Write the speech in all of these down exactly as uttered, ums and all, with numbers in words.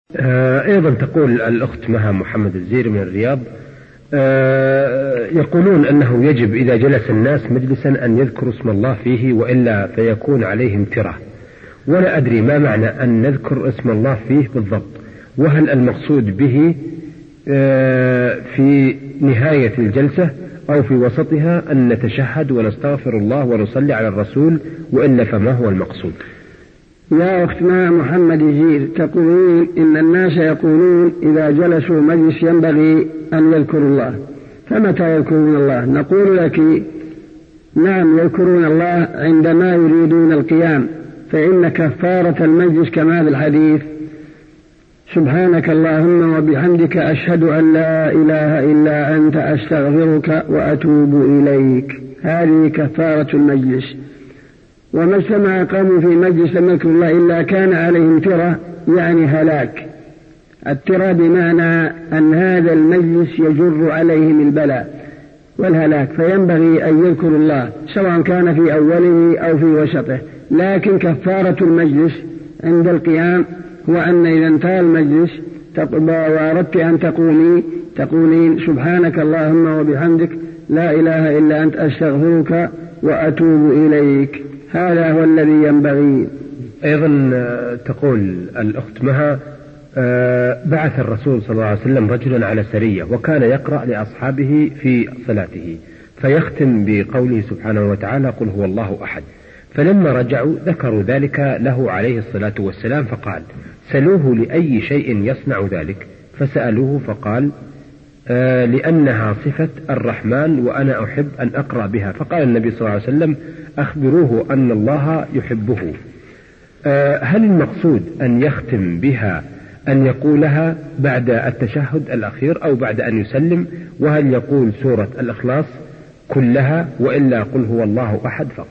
أيضا تقول الأخت مها محمد الزير من الرياض، يقولون أنه يجب إذا جلس الناس مجلسا أن يذكروا اسم الله فيه وإلا فيكون عليهم ترة، ولا أدري ما معنى أن نذكر اسم الله فيه بالضبط، وهل المقصود به في نهاية الجلسة أو في وسطها أن نتشهد ونستغفر الله ونصلي على الرسول، وإلا فما هو المقصود؟ يا أخت ما محمد الزير، تقولون إن الناس يقولون إذا جلسوا مجلس ينبغي أن يذكروا الله، فمتى يذكرون الله؟ نقول لك نعم يذكرون الله عندما يريدون القيام، فإن كفارة المجلس كما في الحديث سبحانك اللهم وبحمدك أشهد أن لا إله إلا أنت أستغفرك وأتوب إليك، هذه كفارة المجلس. وما اجتمع قوم في مجلس لم يذكروا الله إلا كان عليهم ترة، يعني هلاك. الترة بمعنى أن هذا المجلس يجر عليهم البلاء والهلاك، فينبغي أن يذكروا الله سواء كان في أوله أو في وسطه. لكن كفارة المجلس عند القيام هو أن إذا انتهى المجلس وأردت أن تقومي تقولين سبحانك اللهم وبحمدك لا إله إلا أنت أستغفرك وأتوب إليك، هذا هو الذي ينبغي. أيضا تقول الأخت مها، بعث الرسول صلى الله عليه وسلم رجلا على سرية وكان يقرأ لأصحابه في صلاته فيختم بقوله سبحانه وتعالى قل هو الله أحد، فلما رجعوا ذكروا ذلك له عليه الصلاة والسلام فقال سلوه لأي شيء يصنع ذلك، فسألوه فقال آه لأنها صفة الرحمن وأنا أحب أن أقرأ بها، فقال النبي صلى الله عليه وسلم أخبروه أن الله يحبه. آه هل المقصود أن يختم بها أن يقولها بعد التشهد الأخير أو بعد أن يسلم؟ وهل يقول سورة الإخلاص كلها وإلا قل هو الله أحد فقط؟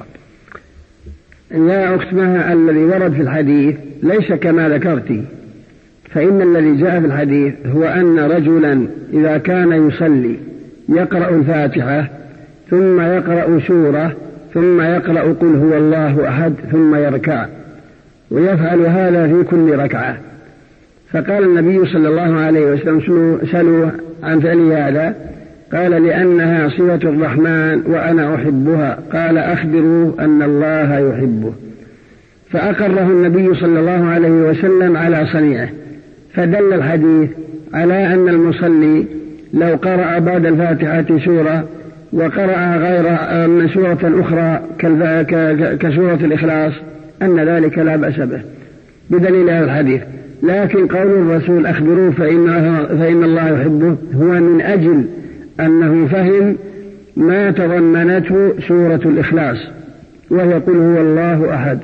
يا أخت مها، الذي ورد في الحديث ليس كما ذكرت، فإن الذي جاء في الحديث هو أن رجلا إذا كان يصلي يقرأ الفاتحة ثم يقرأ سورة ثم يقرأ قل هو الله أحد ثم يركع، ويفعل هذا في كل ركعة. فقال النبي صلى الله عليه وسلم سألوا عن فعل هذا، قال لأنها صفة الرحمن وأنا أحبها، قال أخبروه أن الله يحبه. فأقره النبي صلى الله عليه وسلم على صنيعه، فدل الحديث على أن المصلي لو قرأ بعد الفاتحة سورة وقرأ غير من سورة أخرى كسورة الإخلاص أن ذلك لا بأس به بدليل هذا الحديث. لكن قول الرسول أخبروه فإن الله يحبه هو من أجل أنه فهم ما تضمنته سورة الإخلاص، وهي قل هو الله أحد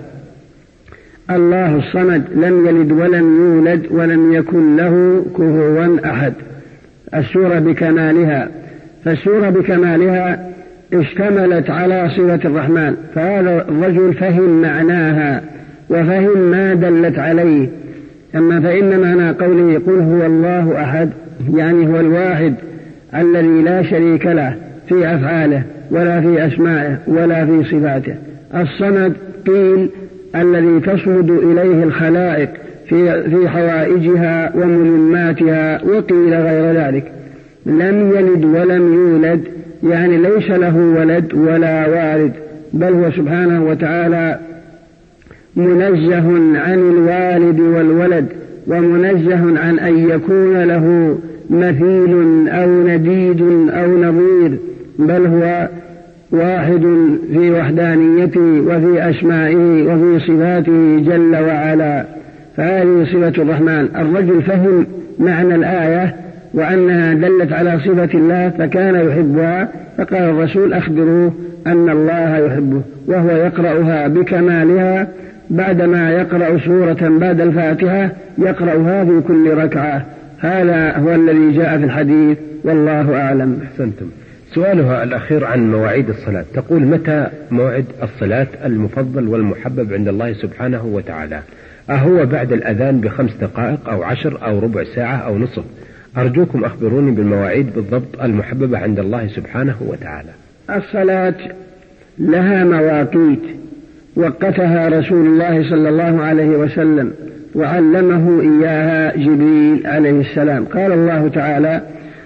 الله الصمد لم يلد ولم يولد ولم يكن له كفوا أحد، السورة بكمالها. فالسورة بكمالها اشتملت على صفة الرحمن، فهذا الرجل فهم معناها وفهم ما دلت عليه. أما فإن معنى قوله قل هو الله أحد يعني هو الواحد الذي لا شريك له في أفعاله ولا في أسمائه ولا في صفاته. الصمد قيل الذي تصمد إليه الخلائق في, في حوائجها وملماتها، وقيل غير ذلك. لم يلد ولم يولد يعني ليس له ولد ولا والد، بل هو سبحانه وتعالى منزه عن الوالد والولد، ومنزه عن أن يكون له مثيل أو نديد أو نظير، بل هو واحد في وحدانيته وفي أسمائه وفي صفاته جل وعلا. فهذه صفة الرحمن. الرجل فهم معنى الآية وأنها دلت على صفة الله فكان يحبها، فقال الرسول أخبروه أن الله يحبه، وهو يقرأها بكمالها بعدما يقرأ سورة بعد الفاتحة يقرأها في كل ركعة. هذا هو الذي جاء في الحديث، والله أعلم. أحسنتم. سؤالها الأخير عن مواعيد الصلاة، تقول متى موعد الصلاة المفضل والمحبب عند الله سبحانه وتعالى؟ أهو بعد الأذان بخمس دقائق أو عشر أو ربع ساعة أو نصف؟ أرجوكم أخبروني بالمواعيد بالضبط المحببة عند الله سبحانه وتعالى. الصلاة لها مواقيت وقتها رسول الله صلى الله عليه وسلم، وعلمه إياها جبريل عليه السلام. قال الله تعالى: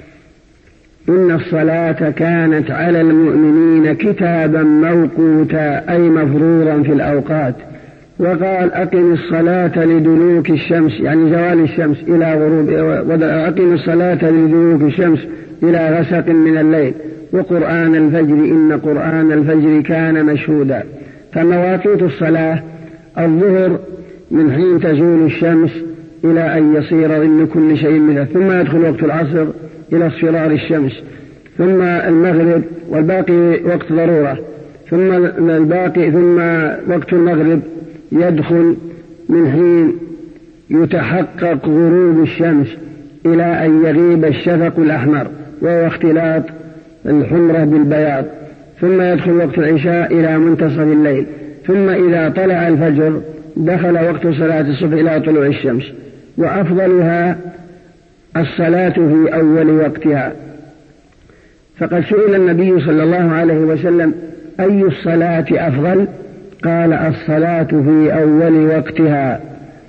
إن الصلاة كانت على المؤمنين كتابا موقوتا، أي مفروضا في الأوقات. وقال: أقم الصلاة لدلوك الشمس، يعني زوال الشمس إلى غروب، أقم الصلاة لدلوك الشمس إلى غسق من الليل، وقرآن الفجر إن قرآن الفجر كان مشهودا. فمواقيت الصلاة: الظهر من حين تزول الشمس إلى أن يصير ظل كل شيء منه، ثم يدخل وقت العصر إلى اصفرار الشمس، ثم المغرب، والباقي وقت ضرورة، ثم الباقي ثم وقت المغرب يدخل من حين يتحقق غروب الشمس إلى أن يغيب الشفق الأحمر وهو اختلاط الحمرة بالبياض، ثم يدخل وقت العشاء إلى منتصف الليل، ثم إذا طلع الفجر دخل وقت صلاة الصبح إلى طلوع الشمس. وأفضلها الصلاة في أول وقتها. فقد سئل النبي صلى الله عليه وسلم: أي الصلاة أفضل؟ قال: الصلاة في أول وقتها.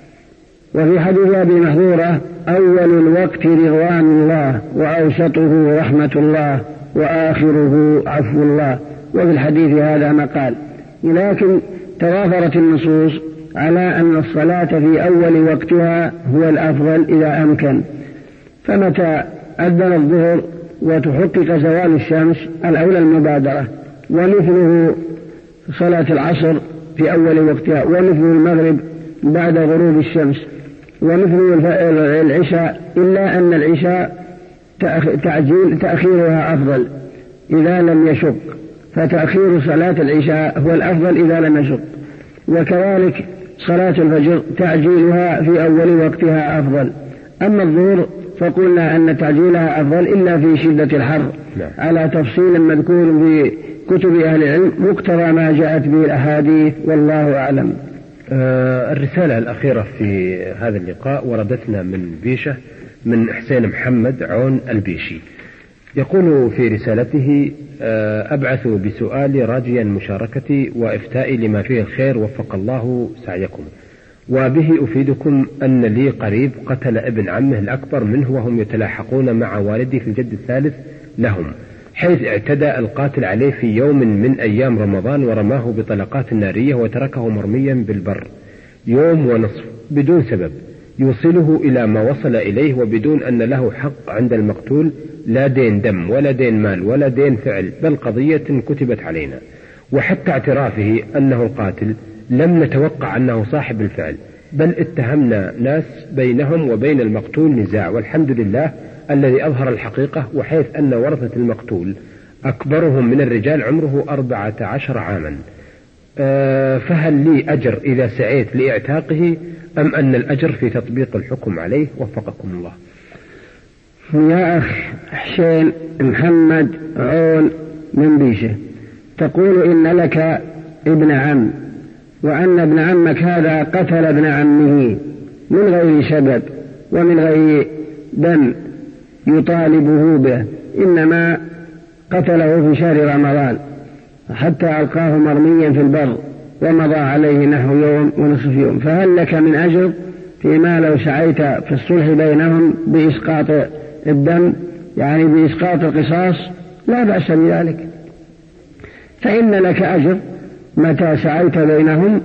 وفي حديث أبي محذورة: أول الوقت رضوان الله، وأوسطه رحمة الله، وآخره عفو الله. وفي الحديث هذا مقال، لكن توافرت النصوص على أن الصلاة في أول وقتها هو الأفضل إذا أمكن. فمتى أذن الظهر وتحقق زوال الشمس الأولى المبادرة، ومثله صلاة العصر في أول وقتها، ومثل المغرب بعد غروب الشمس، ومثل العشاء، إلا أن العشاء تعجيل تأخيرها أفضل إذا لم يشق، فتأخير صلاة العشاء هو الأفضل إذا لم يشق. وكذلك صلاة الفجر تعجيلها في أول وقتها أفضل. أما الظهر فقلنا أن تعجيلها أفضل إلا في شدة الحر، على تفصيل مذكور في كتب أهل العلم مقتضى ما جاءت به الأحاديث، والله أعلم. آه الرسالة الأخيرة في هذا اللقاء وردتنا من بيشة، من حسين محمد عون البيشي، يقول في رسالته: آه أبعث بسؤالي راجيا مشاركتي وإفتائي لما فيه الخير، وفق الله سعيكم، وبه أفيدكم أن لي قريب قتل ابن عمه الأكبر منه، وهم يتلاحقون مع والدي في الجد الثالث لهم، حيث اعتدى القاتل عليه في يوم من أيام رمضان ورماه بطلقات نارية وتركه مرميا بالبر يوم ونصف بدون سبب يوصله إلى ما وصل إليه، وبدون أن له حق عند المقتول، لا دين دم ولا دين مال ولا دين فعل، بل قضية كتبت علينا. وحتى اعترافه أنه القاتل لم نتوقع أنه صاحب الفعل، بل اتهمنا ناس بينهم وبين المقتول نزاع، والحمد لله الذي أظهر الحقيقة، وحيث أن ورثة المقتول أكبرهم من الرجال عمره أربعة عشر عاما. أه فهل لي أجر إذا سعيت لإعتاقه، أم أن الأجر في تطبيق الحكم عليه؟ وفقكم الله. يا أخ حسين محمد عون من بيشه، تقول إن لك ابن عم، وأن ابن عمك هذا قتل ابن عمه من غير سبب ومن غير دم يطالبه به، إنما قتله في شهر رمضان حتى ألقاه مرميا في البر ومضى عليه نحو يوم ونصف يوم. فهل لك من أجر فيما لو سعيت في الصلح بينهم بإسقاط الدم، يعني بإسقاط القصاص؟ لا بأس بذلك، فإن لك أجر متى سعيت بينهم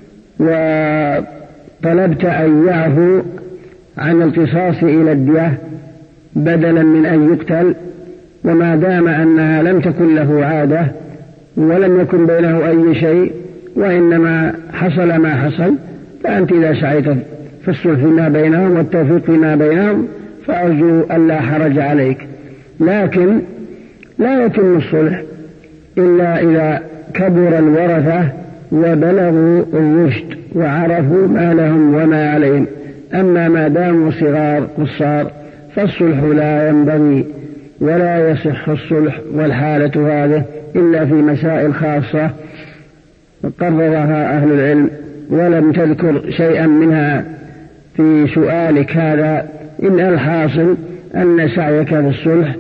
وطلبت أن يعفو عن القصاص إلى الدية بدلا من أن يقتل، وما دام أنها لم تكن له عادة ولم يكن بينه أي شيء، وإنما حصل ما حصل، فأنت إذا سعيت في الصلح فيما بينهم والتوفيق فيما بينهم فأرجو ألا حرج عليك. لكن لا يتم الصلح إلا إذا كبر الورثة وبلغوا الرشد وعرفوا ما لهم وما عليهم. أما ما داموا صغار قصار فالصلح لا ينبغي ولا يصح الصلح والحالة هذه إلا في مسائل خاصة قررها أهل العلم، ولم تذكر شيئا منها في سؤالك هذا. إن الحاصل أن سعيك في الصلح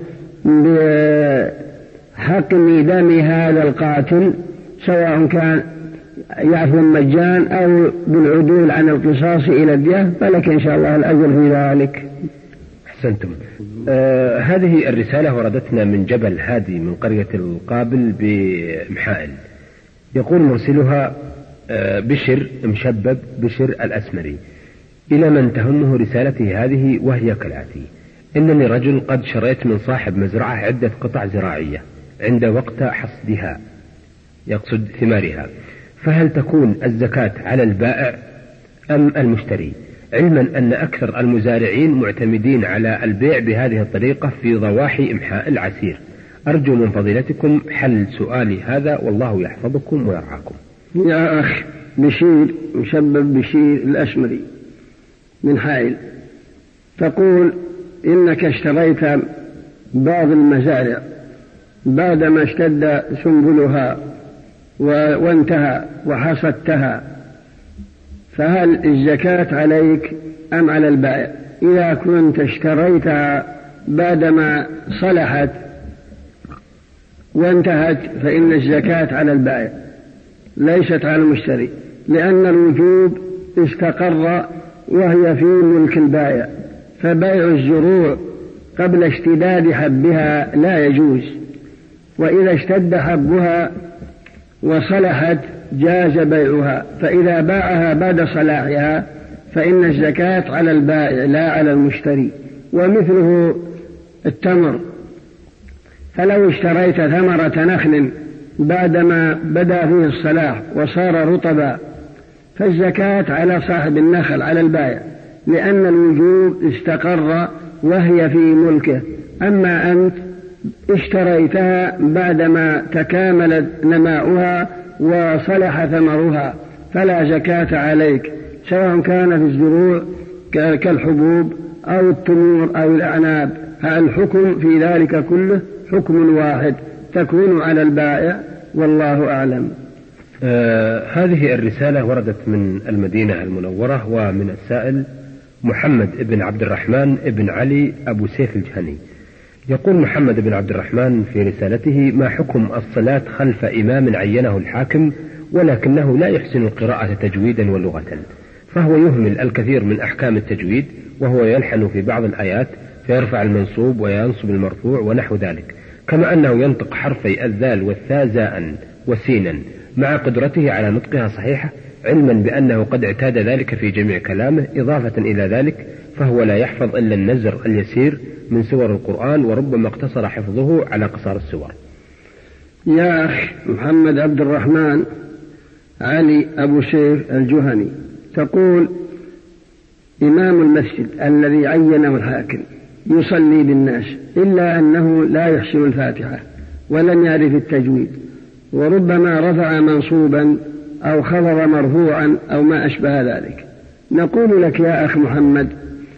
بحقن دم هذا القاتل، سواء كان يعفو المجان أو بالعدول عن القصاص إلى الدية فلك إن شاء الله الأجر في ذلك. أحسنتم. آه هذه الرسالة وردتنا من جبل هادي من قرية القابل بمحائل. يقول مرسلها آه بشر مشبب بشر الأسمري: إلى من تهمه رسالتي هذه، وهي كالآتي: إنني رجل قد شريت من صاحب مزرعة عدة قطع زراعية عند وقت حصدها، يقصد ثمارها، فهل تكون الزكاة على البائع أم المشتري؟ علما أن أكثر المزارعين معتمدين على البيع بهذه الطريقة في ضواحي إمحاء العسير. أرجو من فضيلتكم حل سؤالي هذا، والله يحفظكم ويرعاكم. يا أخ بشير مشبب بشير الأسمري من حائل، تقول إنك اشتريت بعض المزارع بعدما اشتد سنبلها وانتهى وحصدتها، فهل الزكاة عليك أم على البائع؟ إذا كنت اشتريتها بعدما صلحت وانتهت فإن الزكاة على البائع ليست على المشتري، لأن الوجوب استقر وهي في ملك البائع، فبيع الزروع قبل اشتداد حبها لا يجوز، وإذا اشتد حبها وصلحت جاز بيعها، فإذا باعها بعد صلاحها فإن الزكاة على البائع لا على المشتري. ومثله التمر، فلو اشتريت ثمرة نخل بعدما بدا فيه الصلاح وصار رطبا فالزكاة على صاحب النخل على البائع، لأن الوجوب استقر وهي في ملكه. أما أنت اشتريتها بعدما تكاملت نماؤها وصلح ثمرها فلا زكاة عليك، سواء كان في الزروع كالحبوب أو التمور أو الأعناب، الحكم في ذلك كله حكم واحد، تكون على البائع، والله أعلم. آه هذه الرسالة وردت من المدينة المنورة، ومن السائل محمد بن عبد الرحمن بن علي أبو سيف الجهني. يقول محمد بن عبد الرحمن في رسالته: ما حكم الصلاة خلف إمام عينه الحاكم ولكنه لا يحسن القراءة تجويدا ولغة، فهو يهمل الكثير من أحكام التجويد، وهو يلحن في بعض الآيات فيرفع المنصوب وينصب المرفوع ونحو ذلك، كما أنه ينطق حرفي الذال والثاء زاء وسينا مع قدرته على نطقها صحيحة، علما بأنه قد اعتاد ذلك في جميع كلامه. إضافة إلى ذلك فهو لا يحفظ إلا النزر اليسير من سور القرآن، وربما اقتصر حفظه على قصار السور. يا أخي محمد عبد الرحمن علي أبو سيف الجهني، تقول: إمام المسجد الذي عينه الحاكم يصلي بالناس إلا أنه لا يحسن الفاتحة ولم يعرف التجويد، وربما رفع منصوبا أو خفض مرفوعا أو ما أشبه ذلك. نقول لك يا أخ محمد: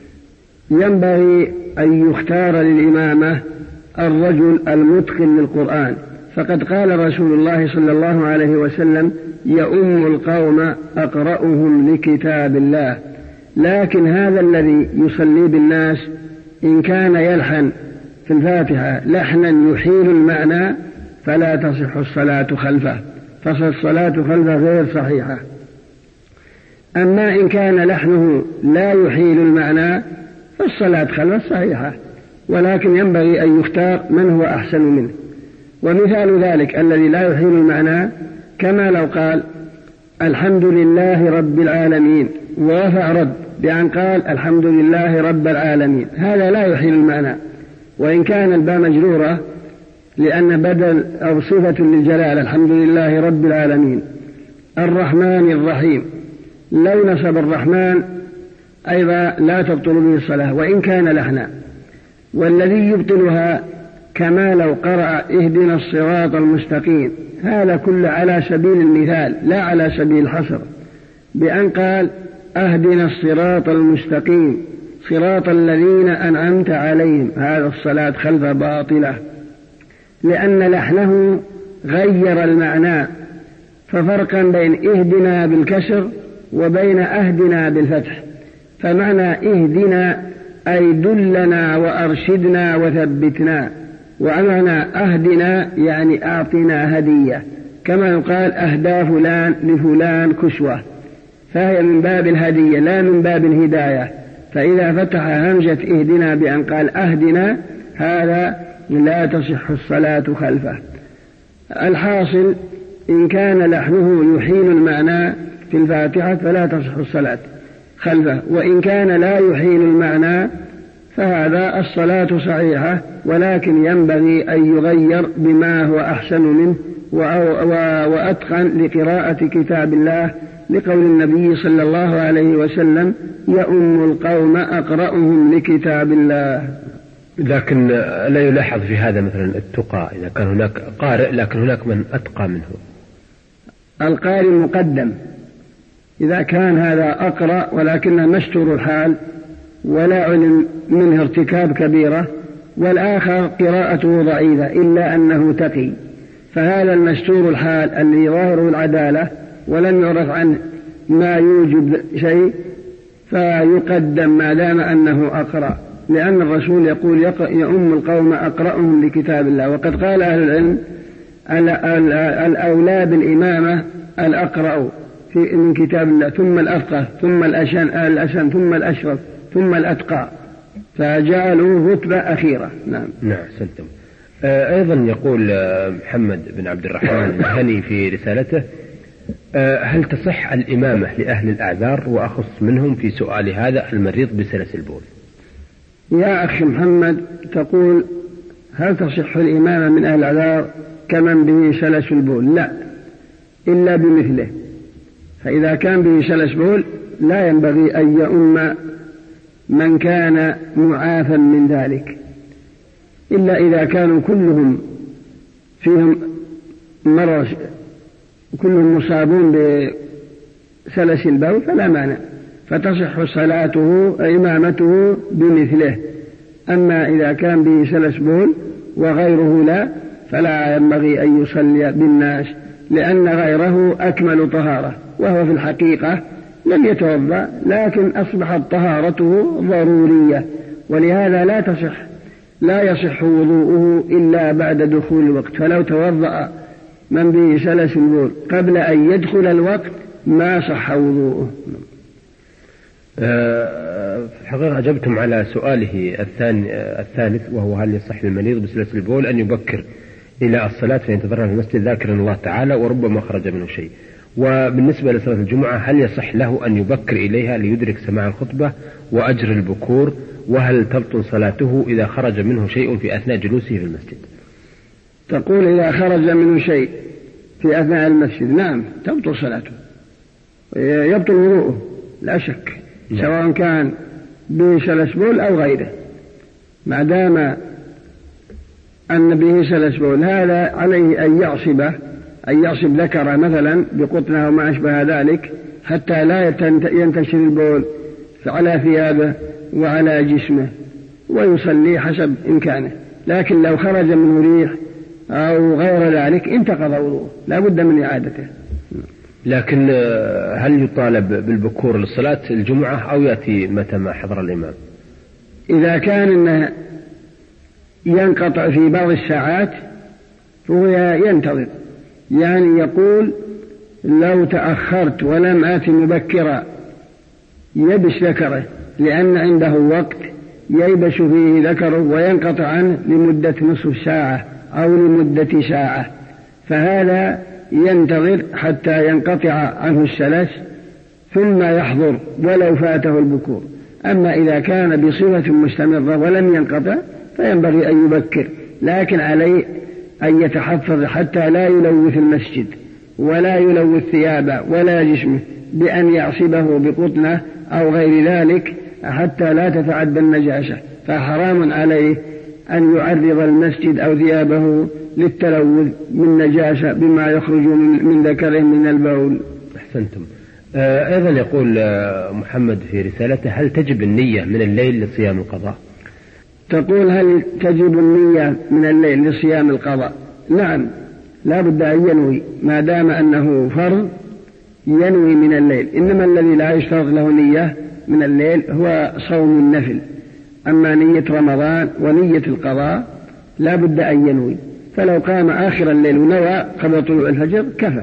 ينبغي أن يختار للإمامة الرجل المتقن للقرآن، فقد قال رسول الله صلى الله عليه وسلم: يؤم القوم أقرأهم لكتاب الله. لكن هذا الذي يصلي بالناس إن كان يلحن في الفاتحة لحنا يحيل المعنى فلا تصح الصلاة خلفه، فالصلاة خلفه غير صحيحة. أما إن كان لحنه لا يحيل المعنى فالصلاة خلفه صحيحة، ولكن ينبغي أن يختار من هو أحسن منه. ومثال ذلك الذي لا يحيل المعنى كما لو قال: الحمد لله رب العالمين، ورفع رد بأن قال: الحمد لله رب العالمين، هذا لا يحيل المعنى. وإن كان الباء مجرورة لأن بدل أو صفة للجلال، الحمد لله رب العالمين الرحمن الرحيم، لو نصب الرحمن أيضا لا تبطل به الصلاة وإن كان لحنا. والذي يبطلها كما لو قرأ: اهدنا الصراط المستقيم، هذا كله على سبيل المثال لا على سبيل الحصر، بأن قال: اهدنا الصراط المستقيم صراط الذين أنعمت عليهم، هذا الصلاة خلف باطلة، لأن لحنه غير المعنى. ففرقا بين اهدنا بالكسر وبين اهدنا بالفتح، فمعنى اهدنا أي دلنا وأرشدنا وثبتنا، ومعنى أهدنا يعني أعطنا هدية، كما يقال أهدى فلان لفلان كسوة، فهي من باب الهدية لا من باب الهداية. فإذا فتح همزة اهدنا بأن قال أهدنا هذا لا تصح الصلاة خلفه. الحاصل إن كان لحنه يحيل المعنى في الفاتحة فلا تصح الصلاة خلفه، وإن كان لا يحيل المعنى فهذا الصلاة صحيحة، ولكن ينبغي أن يغير بما هو أحسن منه وأتقن لقراءة كتاب الله، لقول النبي صلى الله عليه وسلم يؤم القوم أقرأهم لكتاب الله. لكن لا يلاحظ في هذا مثلا التقى، إذا كان هناك قارئ لكن هناك من أتقى منه. القارئ مقدم إذا كان هذا أقرأ ولكنه مستور الحال ولا علم منه ارتكاب كبيرة، والآخر قراءته ضعيفة إلا أنه تقي، فهذا المستور الحال الذي ظاهره العدالة ولم يعرف عنه ما يوجب شيء فيقدم ما دام أنه أقرأ، لأن الرسول يقول يؤم القوم أقرأهم لكتاب الله. وقد قال أهل العلم الأولى بالإمامة الأقرأ في من كتاب الله، ثم الأفقه، ثم الأشن, الأشن ثم الأشرف، ثم الأتقى، فجعلوا رتبة أخيرة. نعم نعم سنتم. آه أيضا يقول آه محمد بن عبد الرحمن الهني في رسالته آه هل تصح الإمامة لأهل الأعذار وأخص منهم في سؤال هذا المريض بسلس البول؟ يا أخي محمد تقول هل تصح الإمامة من أهل الأعذار كمن به سلس البول؟ لا، إلا بمثله. فإذا كان به سلس بول لا ينبغي أن يؤم من كان معافى من ذلك، إلا إذا كانوا كلهم فيهم مرض، كلهم مصابون بسلس البول فلا مانع، فتصح صلاته إمامته بمثله. أما إذا كان به سلس بول وغيره لا فلا ينبغي أن يصلي بالناس، لأن غيره أكمل طهارة، وهو في الحقيقة لم يتوضأ لكن أصبحت طهارته ضرورية، ولهذا لا تصح لا يصح وضوءه إلا بعد دخول الوقت. فلو توضأ من به سلس البول قبل أن يدخل الوقت ما صح وضوءه. في الحقيقة أجبتم على سؤاله الثاني الثالث، وهو هل يصح للمريض بسلس البول أن يبكر إلى الصلاة فينتظرها في المسجد ذاكرا الله تعالى وربما خرج منه شيء؟ وبالنسبة لصلاة الجمعة هل يصح له أن يبكر إليها ليدرك سماع الخطبة وأجر البكور؟ وهل تبطل صلاته إذا خرج منه شيء في أثناء جلوسه في المسجد؟ تقول إذا خرج منه شيء في أثناء المسجد نعم تبطل صلاته، يبطل وضوءه لا شك، سواء كان بسلس بول أو غيره، ما دام أن به سلس بول هذا عليه أن يعصبه، أن يعصب ذكره مثلا بقطنه وما أشبه ذلك حتى لا ينتشر البول على ثيابه وعلى جسمه، ويصلي حسب إمكانه. لكن لو خرج منه ريح أو غير ذلك انتقض وضوءه، لا بد من إعادته. لكن هل يطالب بالبكور للصلاة الجمعة أو يأتي متى ما حضر الإمام؟ إذا كان إنه ينقطع في بعض الساعات فهو ينتظر، يعني يقول لو تأخرت ولم آتي مبكرا يبس ذكره، لأن عنده وقت ييبس فيه ذكره وينقطع عنه لمدة نصف ساعة أو لمدة ساعة، فهذا ينتظر حتى ينقطع عنه السلس ثم يحضر ولو فاته البكور. أما إذا كان بصفة مستمرة ولم ينقطع فينبغي أن يبكر، لكن عليه أن يتحفظ حتى لا يلوث المسجد ولا يلوث ثيابه ولا جسمه بأن يعصبه بقطنه أو غير ذلك حتى لا تتعدى النجاسة، فحرام عليه أن يعرض المسجد أو ثيابه للتلوث من نجاسة بما يخرج من ذكره من البول. أحسنتم. آه أيضا يقول آه محمد في رسالته هل تجب النية من الليل لصيام القضاء؟ تقول هل تجب النية من الليل لصيام القضاء؟ نعم، لا بد أن ينوي ما دام أنه فرض، ينوي من الليل. إنما الذي لا يشترط له نية من الليل هو صوم النفل، أما نية رمضان ونية القضاء لا بد أن ينوي. فلو قام آخر الليل ونوى قبل طلوع الفجر كفى.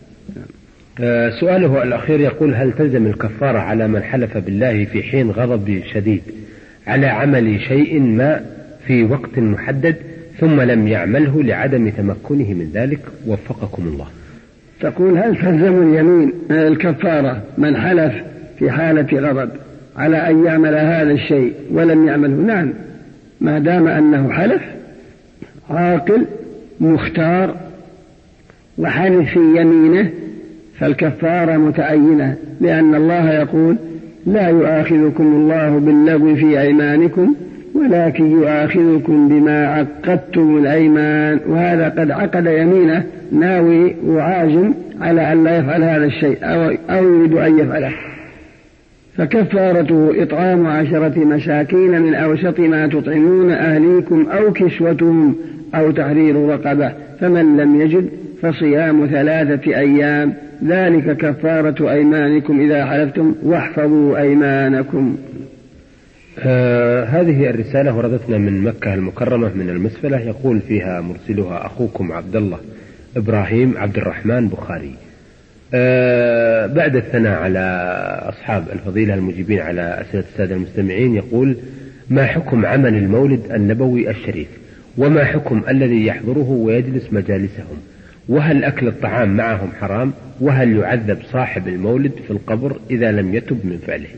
آه سؤاله الأخير يقول: هل تلزم الكفارة على من حلف بالله في حين غضب شديد على عمل شيء ما في وقت محدد ثم لم يعمله لعدم تمكنه من ذلك؟ وفقكم الله. تقول: هل تلزم اليمين الكفارة من حلف في حالة غضب على أن يعمل هذا الشيء ولم يعمله؟ نعم، ما دام أنه حلف عاقل مختار وحلف في يمينه فالكفارة متعينة، لأن الله يقول: لا يؤاخذكم الله باللغو في أيمانكم ولكن يؤاخذكم بما عقدتم الأيمان، وهذا قد عقد يمينه ناوي وعازم على أن لا يفعل هذا الشيء أو يريد أن يفعله، فكفارته إطعام عشرة مساكين من أوسط ما تطعمون أهليكم أو كسوتهم أو تحرير رقبة، فمن لم يجد فصيام ثلاثة أيام، ذلك كفارة أيمانكم إذا حلفتم واحفظوا أيمانكم. آه هذه الرسالة وردتنا من مكة المكرمة من المسفلة، يقول فيها مرسلها أخوكم عبد الله إبراهيم عبد الرحمن بخاري. آه بعد الثناء على أصحاب الفضيلة المجيبين على أسئلة السادة المستمعين، يقول: ما حكم عمل المولد النبوي الشريف؟ وما حكم الذي يحضره ويجلس مجالسهم؟ وهل أكل الطعام معهم حرام؟ وهل يعذب صاحب المولد في القبر إذا لم يتب من فعله؟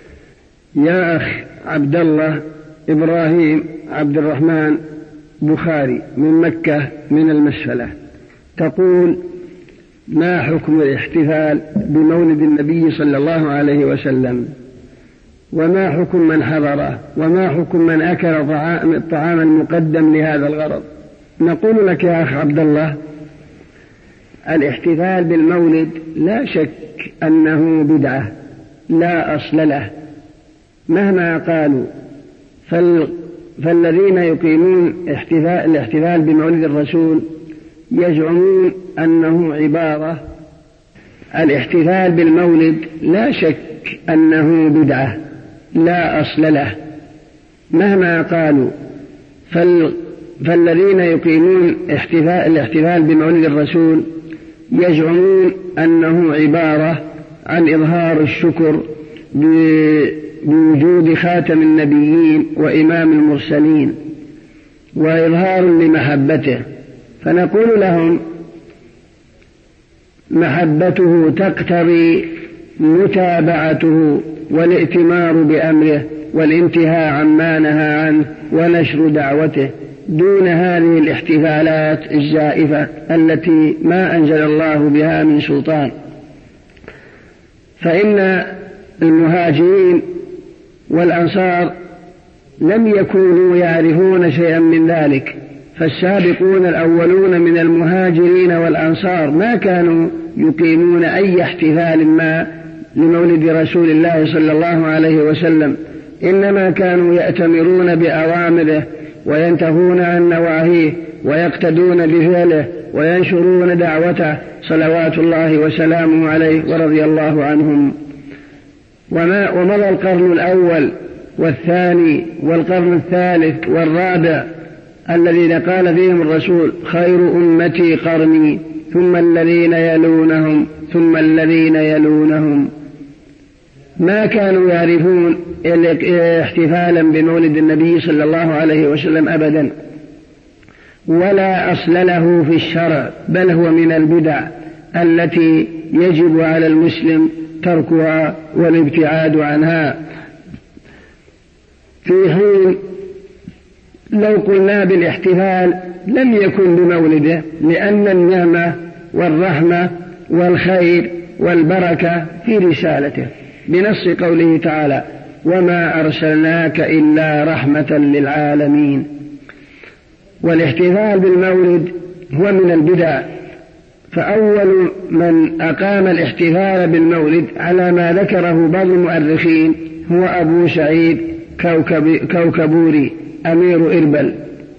يا أخ عبد الله إبراهيم عبد الرحمن بخاري من مكة من المسفلة، تقول: ما حكم الاحتفال بمولد النبي صلى الله عليه وسلم؟ وما حكم من حضره؟ وما حكم من أكل الطعام المقدم لهذا الغرض؟ نقول لك يا أخ عبد الله: الاحتفال بالمولد لا شك أنه بدعة لا أصل له مهما قالوا، فال... فالذين يقيمون احتفال... الاحتفال بمولد الرسول يزعمون أنه عبارة. الاحتفال بالمولد لا شك أنه بدعة لا أصل له مهما قالوا، فال... فالذين يقيمون احتفال... الاحتفال بمولد الرسول يزعمون أنه عبارة عن إظهار الشكر ب... بوجود خاتم النبيين وإمام المرسلين وإظهار لمحبته، فنقول لهم: محبته تقتضي متابعته والائتمار بأمره والانتهاء عما نهى عنه ونشر دعوته، دون هذه الاحتفالات الزائفة التي ما أنزل الله بها من سلطان. فإن المهاجرين والأنصار لم يكونوا يعرفون شيئا من ذلك، فالسابقون الأولون من المهاجرين والأنصار ما كانوا يقيمون أي احتفال ما لمولد رسول الله صلى الله عليه وسلم، إنما كانوا يأتمرون بأوامره وينتهون عن نواهيه ويقتدون بفعله وينشرون دعوته صلوات الله وسلامه عليه ورضي الله عنهم. وما ومضى القرن الأول والثاني والقرن الثالث والرابع الذين قال فيهم الرسول: خير أمتي قرني ثم الذين يلونهم ثم الذين يلونهم، ما كانوا يعرفون احتفالا بمولد النبي صلى الله عليه وسلم أبدا، ولا أصل له في الشرع، بل هو من البدع التي يجب على المسلم تركها والابتعاد عنها. في حين لو قلنا بالاحتفال لم يكن بمولده، لأن النعمة والرحمة والخير والبركة في رسالته بنص قوله تعالى: وما أرسلناك إلا رحمة للعالمين. والاحتفال بالمولد هو من البدع، فأول من أقام الاحتفال بالمولد على ما ذكره بعض المؤرخين هو أبو سعيد كوكب كوكبوري أمير إربل،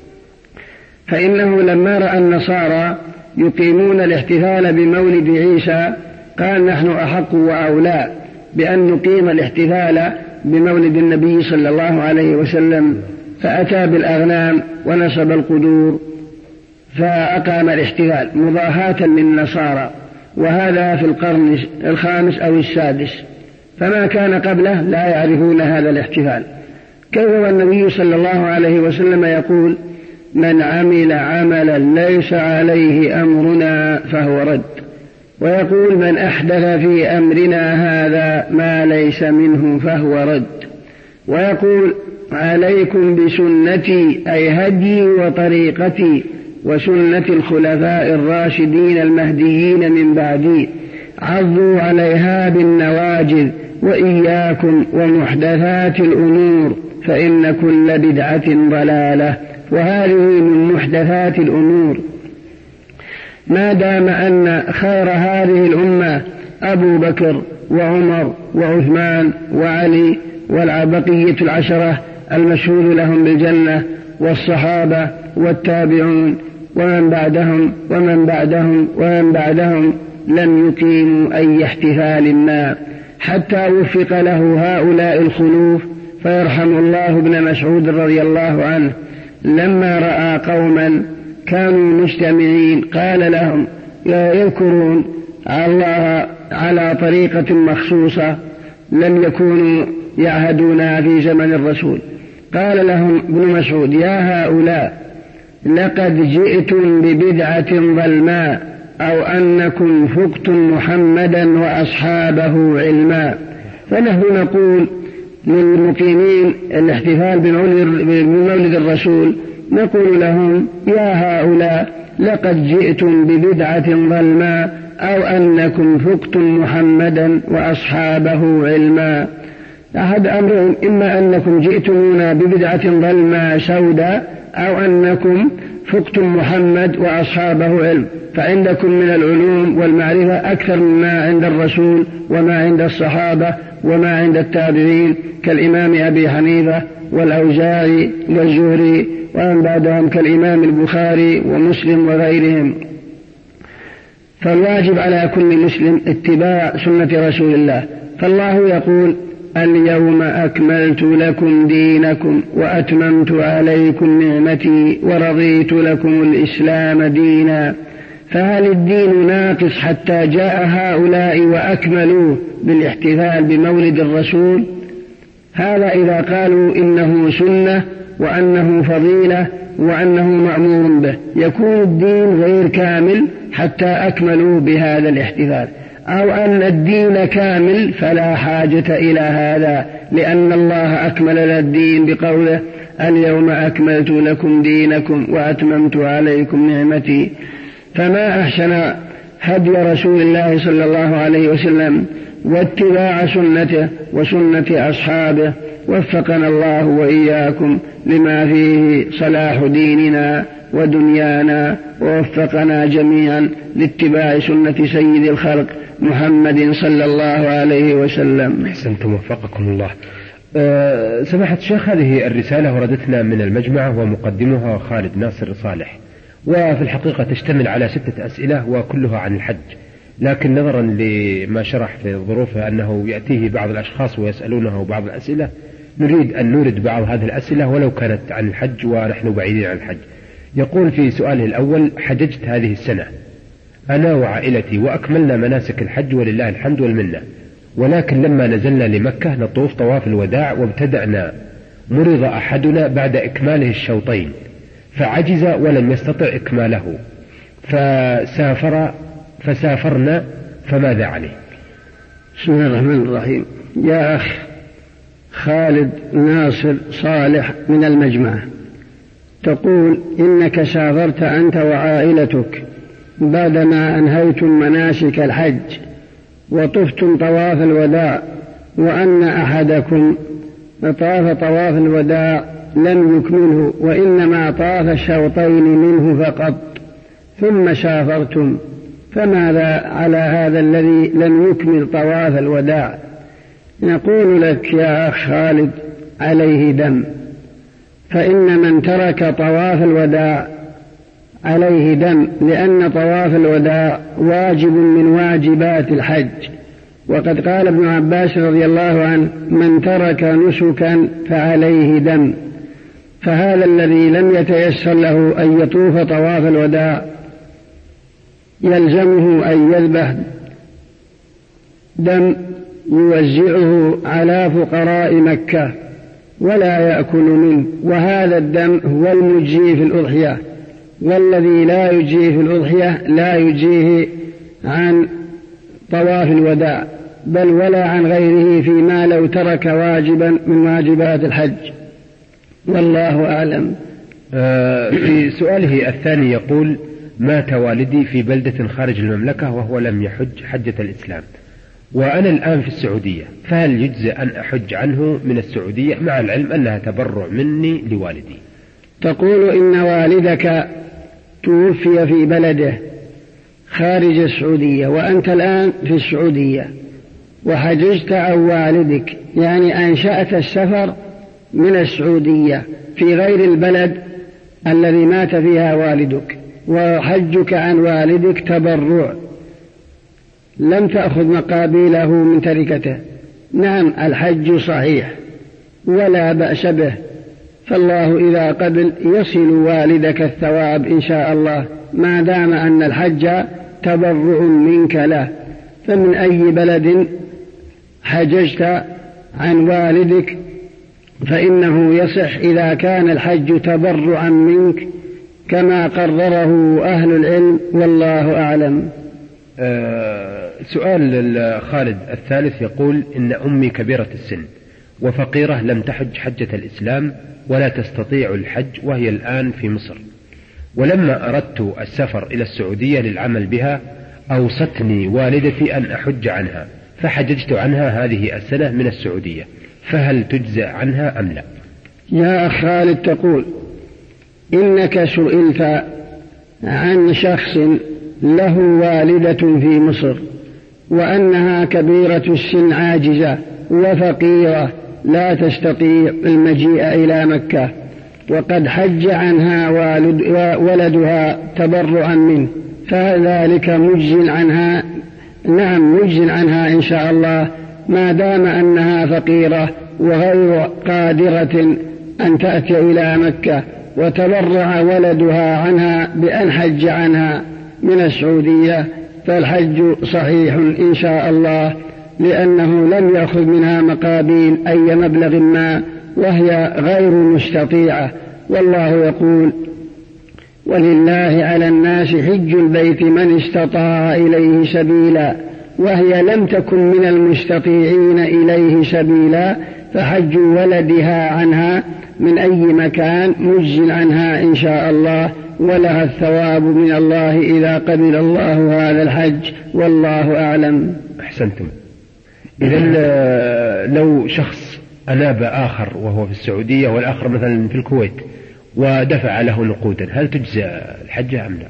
فإنه لما رأى النصارى يقيمون الاحتفال بمولد عيسى قال: نحن أحق وأولى بأن نقيم الاحتفال بمولد النبي صلى الله عليه وسلم، فأتى بالأغنام ونصب القدور فأقام الاحتفال مضاهاة للنصارى، وهذا في القرن الخامس أو السادس، فما كان قبله لا يعرفون هذا الاحتفال. كيف والنبي صلى الله عليه وسلم يقول: من عمل عملا ليس عليه أمرنا فهو رد، ويقول: من أحدث في أمرنا هذا ما ليس منه فهو رد، ويقول: عليكم بسنتي أي هدي وطريقتي وسنة الخلفاء الراشدين المهديين من بعدي، عضوا عليها بالنواجذ، وإياكم ومحدثات الأمور فإن كل بدعة ضلالة. وهذه من محدثات الأمور، ما دام أن خير هذه الأمة أبو بكر وعمر وعثمان وعلي والبقية العشرة المشهود لهم بالجنة، والصحابة والتابعون ومن بعدهم ومن بعدهم ومن بعدهم لم يقيموا أي احتفال ما حتى وفق له هؤلاء الخلوف. فيرحم الله ابن مسعود رضي الله عنه لما رأى قوما كانوا مجتمعين قال لهم يذكرون الله على طريقة مخصوصة لم يكونوا يعهدونها في زمن الرسول، قال لهم ابن مسعود: يا هؤلاء، لقد جئتم ببدعة ظلماء، أو أنكم فقتم محمدا وأصحابه علما. فنحن نقول للمقيمين الاحتفال بمولد الرسول، نقول لهم: يا هؤلاء، لقد جئتم ببدعة ظلماء، أو أنكم فقتم محمدا وأصحابه علما. أحد أمرهم: إما أنكم جئتمونا ببدعة ظلماء سوداء، أو أنكم فقتم محمد وأصحابه علم، فعندكم من العلوم والمعرفة أكثر مما عند الرسول وما عند الصحابة وما عند التابعين كالإمام أبي حنيفة والأوزاعي والزهري ومن بعدهم كالإمام البخاري ومسلم وغيرهم. فالواجب على كل مسلم اتباع سنة رسول الله. فالله يقول: اليوم أكملت لكم دينكم وأتممت عليكم نعمتي ورضيت لكم الإسلام دينا. فهل الدين ناقص حتى جاء هؤلاء وأكملوه بالاحتفال بمولد الرسول؟ هذا إذا قالوا إنه سنة وأنه فضيلة وأنه مأمور به، يكون الدين غير كامل حتى أكملوا بهذا الاحتفال، أو أن الدين كامل فلا حاجة إلى هذا، لأن الله أكمل لنا الدين بقوله: اليوم أكملت لكم دينكم وأتممت عليكم نعمتي. فما أحسن هدي رسول الله صلى الله عليه وسلم واتباع سنته وسنة أصحابه. وفقنا الله وإياكم لما فيه صلاح ديننا ودنيانا، ووفقنا جميعا لاتباع سنة سيد الخلق محمد صلى الله عليه وسلم. أحسنتم وفقكم الله. أه سماحة الشيخ، هذه الرسالة وردتنا من المجمعة ومقدمها خالد ناصر صالح، وفي الحقيقة تشتمل على ستة أسئلة وكلها عن الحج، لكن نظرا لما شرح في ظروفه أنه يأتيه بعض الأشخاص ويسألونه بعض الأسئلة، نريد أن نورد بعض هذه الأسئلة ولو كانت عن الحج ونحن بعيدين عن الحج. يقول في سؤاله الأول: حججت هذه السنة أنا وعائلتي وأكملنا مناسك الحج ولله الحمد والمنة، ولكن لما نزلنا لمكة نطوف طواف الوداع وابتدأنا، مرض أحدنا بعد إكماله الشوطين فعجز ولم يستطع إكماله فسافر فسافرنا، فماذا عليه؟ بسم الله الرحمن الرحيم. يا أخ خالد ناصر صالح من المجمع، تقول إنك سافرت أنت وعائلتك بعدما أنهيتم مناسك الحج وطفتم طواف الوداع، وأن أحدكم طاف طواف الوداع لم يكمله وإنما طاف الشوطين منه فقط، ثم سافرتم، فماذا على هذا الذي لم يكمل طواف الوداع؟ نقول لك يا أخ خالد: عليه دم، فإن من ترك طواف الوداع عليه دم، لأن طواف الوداع واجب من واجبات الحج. وقد قال ابن عباس رضي الله عنه: من ترك نسكا فعليه دم. فهذا الذي لم يتيسر له أن يطوف طواف الوداع يلزمه أن يذبح دم يوزعه على فقراء مكة ولا يأكل منه، وهذا الدم هو المجزي في الأضحية، والذي لا يجزيه في الأضحية لا يجزيه عن طواف الوداع بل ولا عن غيره فيما لو ترك واجبا من واجبات الحج، والله أعلم. آه في سؤاله الثاني يقول: مات والدي في بلدة خارج المملكة وهو لم يحج حجة الإسلام، وأنا الآن في السعودية، فهل يجزي أن أحج عنه من السعودية مع العلم أنها تبرع مني لوالدي؟ تقول إن والدك توفي في بلده خارج السعودية وأنت الآن في السعودية وحججت عن والدك، يعني أنشأت السفر من السعودية في غير البلد الذي مات فيها والدك، وحجك عن والدك تبرع لم تأخذ مقابله من تركته. نعم الحج صحيح ولا بأس به، فالله إذا قبل يصل والدك الثواب إن شاء الله ما دام أن الحج تبرع منك له. فمن أي بلد حججت عن والدك فإنه يصح إذا كان الحج تبرعا منك كما قرره أهل العلم، والله أعلم. أه سؤال خالد الثالث يقول: إن أمي كبيرة السن وفقيرة لم تحج حجة الإسلام ولا تستطيع الحج وهي الآن في مصر، ولما أردت السفر إلى السعودية للعمل بها أوصتني والدتي أن أحج عنها، فحججت عنها هذه السنة من السعودية، فهل تجزى عنها أم لا؟ يا أخ خالد، تقول إنك سئلت عن شخص له والدة في مصر وأنها كبيرة السن عاجزة وفقيرة لا تستطيع المجيء إلى مكة، وقد حج عنها والد ولدها تبرعا منه، فذلك مجز عنها. نعم مجز عنها إن شاء الله ما دام أنها فقيرة وغير قادرة أن تأتي إلى مكة، وتبرع ولدها عنها بأن حج عنها من السعودية، فالحج صحيح إن شاء الله، لأنه لم يأخذ منها مقابيل أي مبلغ ما وهي غير مستطيعة. والله يقول: ولله على الناس حج البيت من استطاع إليه سبيلا، وهي لم تكن من المستطيعين إليه سبيلا، فحج ولدها عنها من أي مكان مجز عنها إن شاء الله، ولها الثواب من الله إذا قبل الله هذا الحج، والله أعلم. أحسنتم. إذن لو شخص أناب آخر وهو في السعودية والآخر مثلا في الكويت ودفع له نقودا، هل تجزى الحجة أم لا؟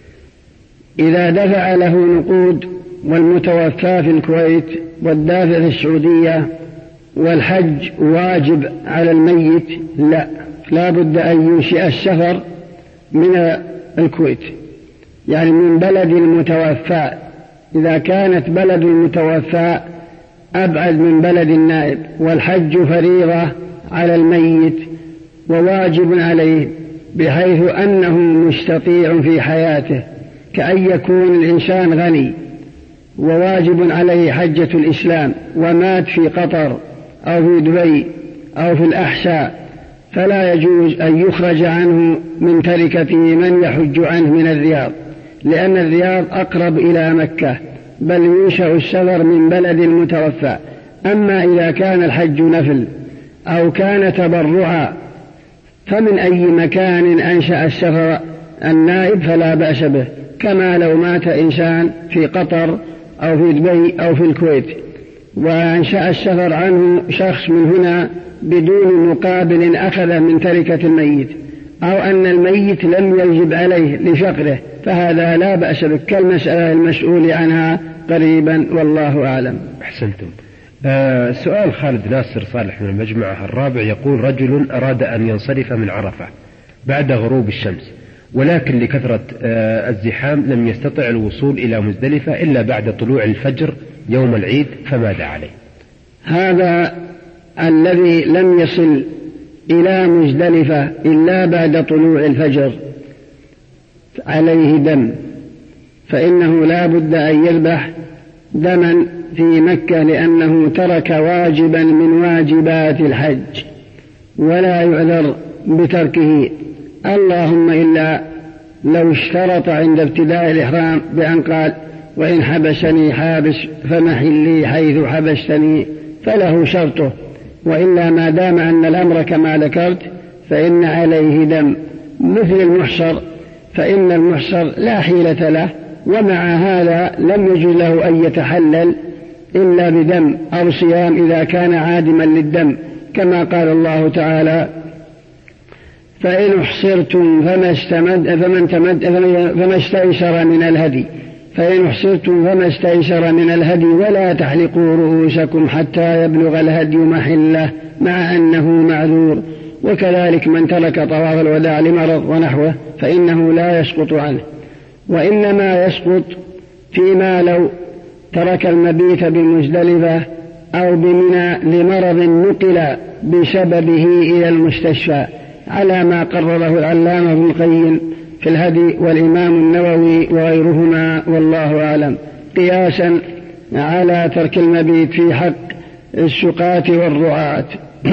إذا دفع له نقود والمتوفى في الكويت والدافع في السعودية والحج واجب على الميت، لا لا بد أن ينشئ السفر من الكويت، يعني من بلد المتوفى، إذا كانت بلد المتوفى أبعد من بلد النائب، والحج فريضة على الميت وواجب عليه بحيث أنه مستطيع في حياته، كأن يكون الإنسان غني وواجب عليه حجة الإسلام ومات في قطر أو في دبي أو في الأحساء، فلا يجوز أن يخرج عنه من تركته من يحج عنه من الرياض، لأن الرياض أقرب إلى مكة، بل ينشأ السفر من بلد المتوفى. أما إذا كان الحج نفل أو كان تبرعا فمن أي مكان أنشأ السفر النائب فلا بأس به، كما لو مات إنسان في قطر أو في دبي أو في الكويت وأنشأ السفر عنه شخص من هنا بدون مقابل أخذ من تركة الميت، أو أن الميت لم يجب عليه لفقره، فهذا لا بأس به، كالمسألة المسؤول عنها قريبا، والله أعلم. أحسنتم. آه سؤال خالد ناصر صالح من المجمع الرابع يقول: رجل أراد أن ينصرف من عرفة بعد غروب الشمس، ولكن لكثرة آه الزحام لم يستطع الوصول إلى مزدلفة إلا بعد طلوع الفجر يوم العيد، فماذا عليه؟ هذا الذي لم يصل إلى مزدلفة إلا بعد طلوع الفجر عليه دم، فإنه لا بد أن يذبح دما في مكة لأنه ترك واجبا من واجبات الحج ولا يعذر بتركه، اللهم إلا لو اشترط عند ابتداء الإحرام بأن قال وإن حبسني حابس فمحلي حيث حبستني، فله شرطه، وإلا ما دام أن الأمر كما ذكرت فإن عليه دم مثل المحصر، فإن المحصر لا حيلة له، ومع هذا لم يجوز له أن يتحلل إلا بدم أو صيام إذا كان عادما للدم، كما قال الله تعالى فإن احصرتم فما استمد فمن تمد فما استيسر من الهدي فإن احصرتم فما استيسر من الهدي ولا تحلقوا رؤوسكم حتى يبلغ الهدي محله مع أنه معذور، وكذلك من ترك طواف الوداع لمرض ونحوه فإنه لا يسقط عنه، وإنما يسقط فيما لو ترك المبيت بمزدلفة أو بمنى لمرض نقل بسببه إلى المستشفى، على ما قرره العلامة ابن القيم في الهدي والإمام النووي وغيرهما، والله أعلم، قياسا على ترك المبيت في حق السقاة والرعاة.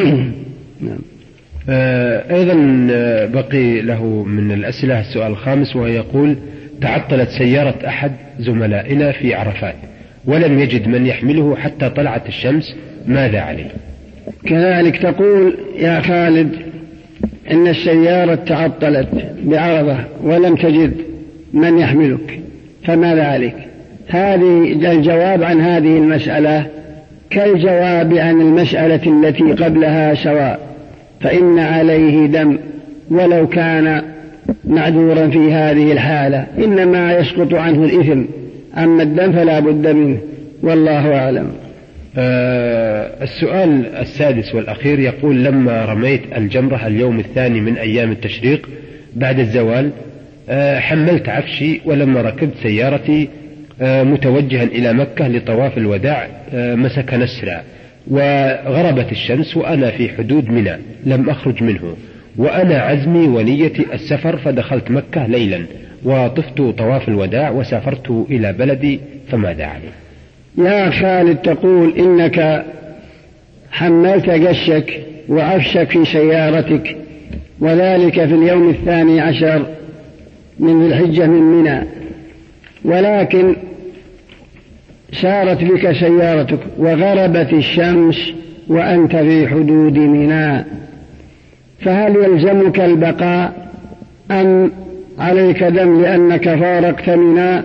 أيضا بقي له من الأسئلة السؤال الخامس، وهو يقول تعطلت سيارة أحد زملائنا في عرفات ولم يجد من يحمله حتى طلعت الشمس، ماذا عليه؟ كذلك تقول يا خالد إن السيارة تعطلت بعرفة ولم تجد من يحملك، فماذا عليك؟ هذه الجواب عن هذه المسألة كالجواب عن المسألة التي قبلها سواء، فإن عليه دم ولو كان معذورا في هذه الحالة، إنما يسقط عنه الإثم، أما الدم فلا بد منه، والله أعلم. أه السؤال السادس والأخير يقول لما رميت الجمرة اليوم الثاني من أيام التشريق بعد الزوال أه حملت عفشي، ولما ركبت سيارتي أه متوجها إلى مكة لطواف الوداع أه مسك نسرا، وغربت الشمس وأنا في حدود منى لم أخرج منه، وأنا عزمي ونيتي السفر، فدخلت مكة ليلا وطفت طواف الوداع وسافرت إلى بلدي، فماذا علي؟ يا خالد تقول إنك حملت قشك وعفشك في سيارتك، وذلك في اليوم الثاني عشر من الحجة من منى، ولكن سارت بك سيارتك وغربت الشمس وأنت في حدود منى، فهل يلزمك البقاء أم عليك دم لأنك فارقت منى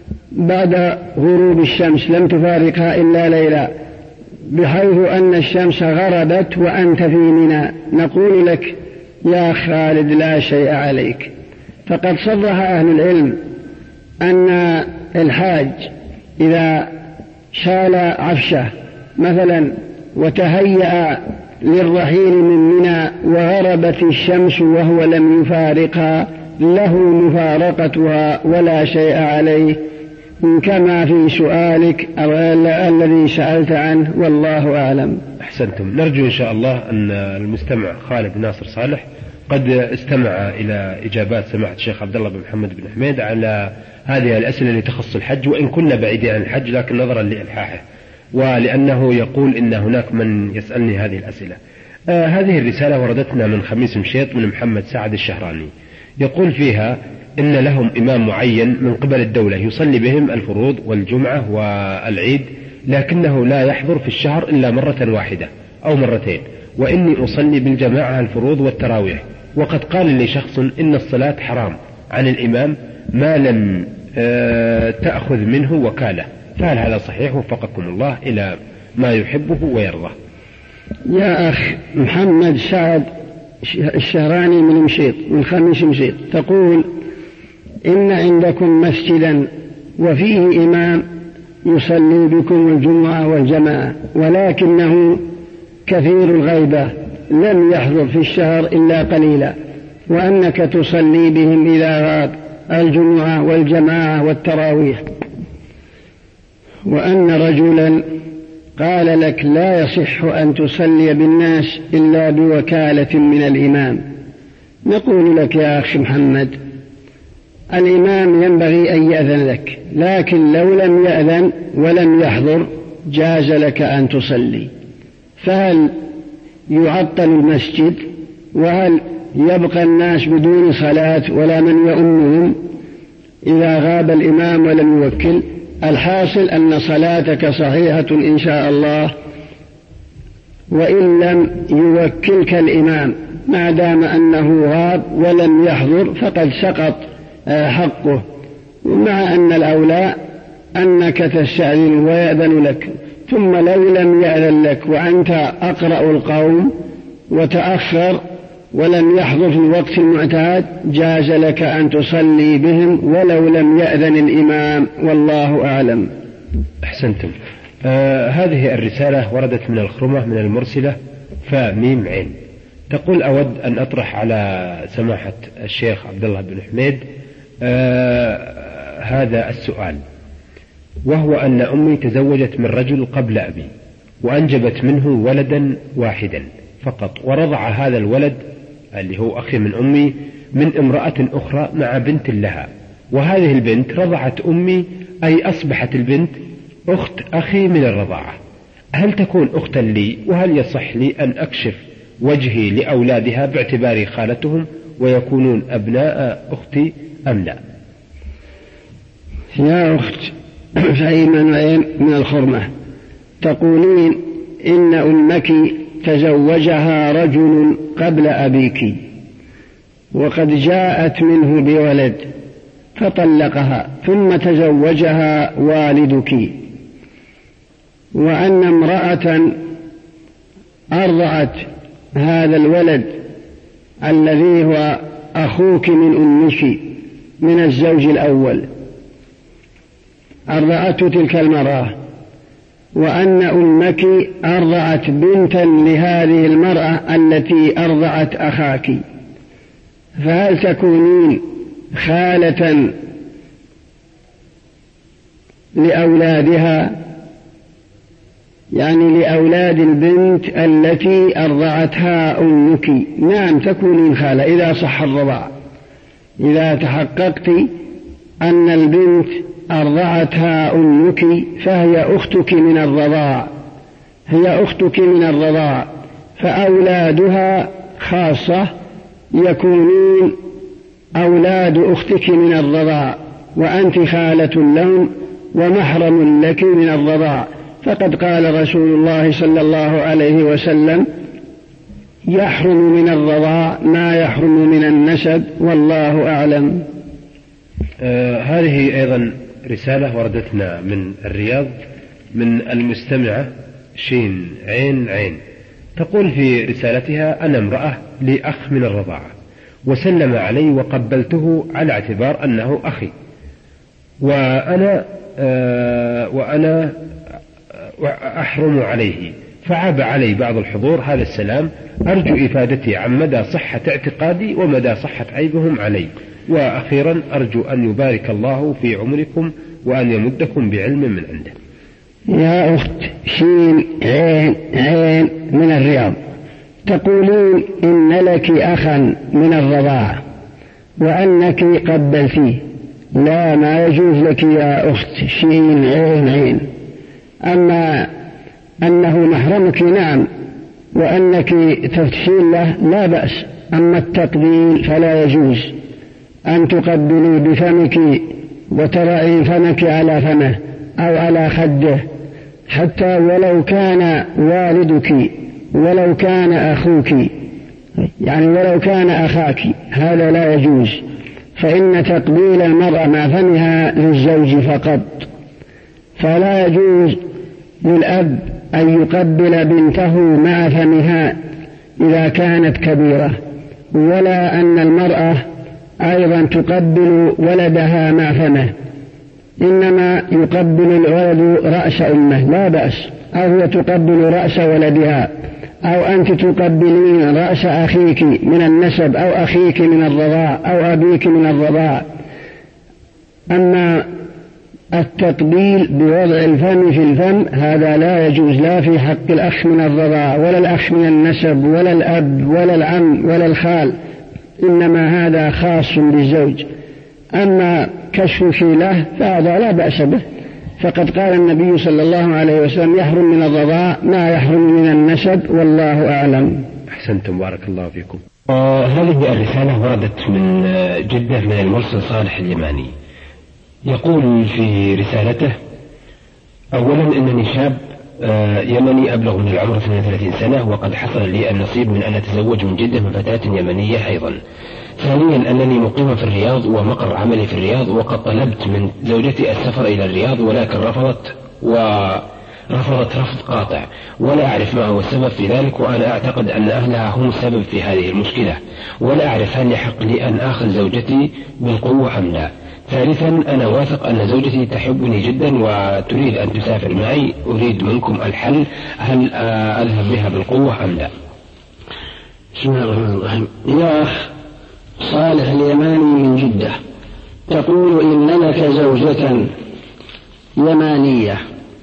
بعد غروب الشمس لم تفارقها إلا ليلا، بحيث أن الشمس غربت وأنت في منى؟ نقول لك يا خالد لا شيء عليك، فقد صرح أهل العلم أن الحاج إذا شال عفشه مثلا وتهيأ للرحيل من منى وغربت الشمس وهو لم يفارقها له مفارقتها ولا شيء عليه، كما في سؤالك الذي سألت عنه، والله أعلم. أحسنتم. نرجو إن شاء الله أن المستمع خالد ناصر صالح قد استمع إلى إجابات سماحة الشيخ عبد الله بن محمد بن حميد على هذه الأسئلة اللي تخص الحج، وإن كنا بعيدين عن الحج لكن نظرا لإلحاحه ولأنه يقول إن هناك من يسألني هذه الأسئلة. آه هذه الرسالة وردتنا من خميس مشيط من محمد سعد الشهراني، يقول فيها إن لهم إمام معين من قبل الدولة يصلي بهم الفروض والجمعة والعيد، لكنه لا يحضر في الشهر إلا مرة واحدة أو مرتين، وإني أصلي بالجماعة الفروض والتراويح، وقد قال لي شخص إن الصلاة حرام عن الإمام ما لم آه تأخذ منه وكالة، فهل هذا صحيح وفقكم الله إلى ما يحبه ويرضى؟ يا أخ محمد سعد الشهراني من مشيط من خميس مشيط، تقول إن عندكم مسجدا وفيه إمام يصلي بكم الجمعة والجماعة، ولكنه كثير الغيبة لم يحضر في الشهر إلا قليلا، وأنك تصلي بهم إذا غاب الجمعة والجماعة والتراويح، وأن رجلا قال لك لا يصح أن تصلي بالناس إلا بوكالة من الإمام، نقول لك يا أخي محمد الإمام ينبغي أن يأذن لك، لكن لو لم يأذن ولم يحضر جاز لك أن تصلي. فهل يعطل المسجد وهل يبقى الناس بدون صلاة ولا من يؤمهم إذا غاب الإمام ولم يوكل؟ الحاصل أن صلاتك صحيحة إن شاء الله وإن لم يوكلك الإمام، ما دام أنه غاب ولم يحضر فقد سقط حقه، مع أن الأولى أنك تستأذن ويأذن لك. ثم لو لم يأذن لك وأنت أقرأ القوم وتأخر ولم يحضر في الوقت المعتاد جاز لك أن تصلي بهم ولو لم يأذن الإمام، والله أعلم. أحسنتم. آه هذه الرسالة وردت من الخرمة من المرسلة فميم عين، تقول أود أن أطرح على سماحة الشيخ عبد الله بن حميد آه هذا السؤال، وهو أن أمي تزوجت من رجل قبل أبي وأنجبت منه ولدا واحدا فقط، ورضع هذا الولد اللي هو أخي من أمي من امرأة أخرى مع بنت لها، وهذه البنت رضعت أمي، أي أصبحت البنت أخت أخي من الرضاعة. هل تكون أختا لي؟ وهل يصح لي أن أكشف وجهي لأولادها باعتباري خالتهم ويكونون أبناء أختي أم لا؟ يا أخت فأيمن من الخرمة تقولين إن أمك تزوجها رجل قبل أبيك وقد جاءت منه بولد فطلقها ثم تزوجها والدك، وأن امرأة أرضعت هذا الولد الذي هو أخوك من أمك من الزوج الأول، أرضعته تلك المرأة، وأن أمك أرضعت بنتا لهذه المرأة التي أرضعت أخاك، فهل تكونين خالة لأولادها، يعني لأولاد البنت التي أرضعتها أمك؟ نعم تكونين خالة إذا صح الرضاع، إذا تحققت أن البنت أرضعتها أمك فهي أختك من الرضاع، هي أختك من الرضاع، فأولادها خاصة يكونون أولاد أختك من الرضاع، وأنت خالة لهم ومحرم لك من الرضاع، فقد قال رسول الله صلى الله عليه وسلم يحرم من الرضاع ما يحرم من النسب، والله أعلم. آه هذه أيضا رسالة وردتنا من الرياض من المستمعة شين عين عين، تقول في رسالتها أنا امرأة لي أخ من الرضاعة وسلم علي وقبلته على اعتبار أنه أخي، وأنا آه وأنا أحرم عليه، فعاب علي بعض الحضور هذا السلام، أرجو إفادتي عن مدى صحة اعتقادي ومدى صحة عيبهم علي، وأخيرا أرجو أن يبارك الله في عمركم وأن يمدكم بعلم من عنده. يا أخت شين عين عين من الرياض تقولين إن لك أخا من الرضاعة وأنك قبلتيه، لا ما يجوز لك يا أخت شين عين عين، أما أنه محرمك نعم وأنك تفتشين له لا بأس، أما التقبيل فلا يجوز أن تقبلي بفمك وترعي فمك على فمه أو على خده، حتى ولو كان والدك ولو كان أخوك، يعني ولو كان أخاك، هذا لا يجوز، فإن تقبيل المرأة مع فمها للزوج فقط، فلا يجوز للأب أن يقبل بنته مع فمها إذا كانت كبيرة، ولا أن المرأة أيضا تقبل ولدها مع فمه، إنما يقبل الولد رأس أمه لا بأس، أو هي تقبل رأس ولدها، أو أنت تقبلين رأس أخيك من النسب أو أخيك من الرضاع أو أبيك من الرضاع. أما التقبيل بوضع الفم في الفم هذا لا يجوز لا في حق الأخ من الرضاع ولا الأخ من النسب ولا الأب ولا العم ولا الخال، إنما هذا خاص بالزوج. أما كشف له فهذا لا بأس به، فقد قال النبي صلى الله عليه وسلم يحرم من الرضاع ما يحرم من النسب، والله أعلم. أحسنتم، بارك الله فيكم. آه هذه الرسالة وردت من جدة من المرسل صالح اليماني، يقول في رسالته: أولا إنني شاب آه يمني أبلغ من العمر اثنين وثلاثين سنة، وقد حصل لي النصيب من أن أتزوج من جدة من فتاة يمنية أيضا. ثانيا أنني مقيم في الرياض ومقر عملي في الرياض، وقد طلبت من زوجتي السفر إلى الرياض ولكن رفضت ورفضت رفض قاطع، ولا أعرف ما هو السبب في ذلك، وأنا أعتقد أن أهلها هم السبب في هذه المشكلة، ولا أعرف هل يحق لي أن آخذ زوجتي بالقوة أم لا. ثالثا أنا واثق أن زوجتي تحبني جدا وتريد أن تسافر معي، أريد منكم الحل، هل أذهب بها بالقوة أم لا؟ بسم الله الرحمن الرحيم. يا أخ صالح اليماني من جدة، تقول إن لك زوجة يمانية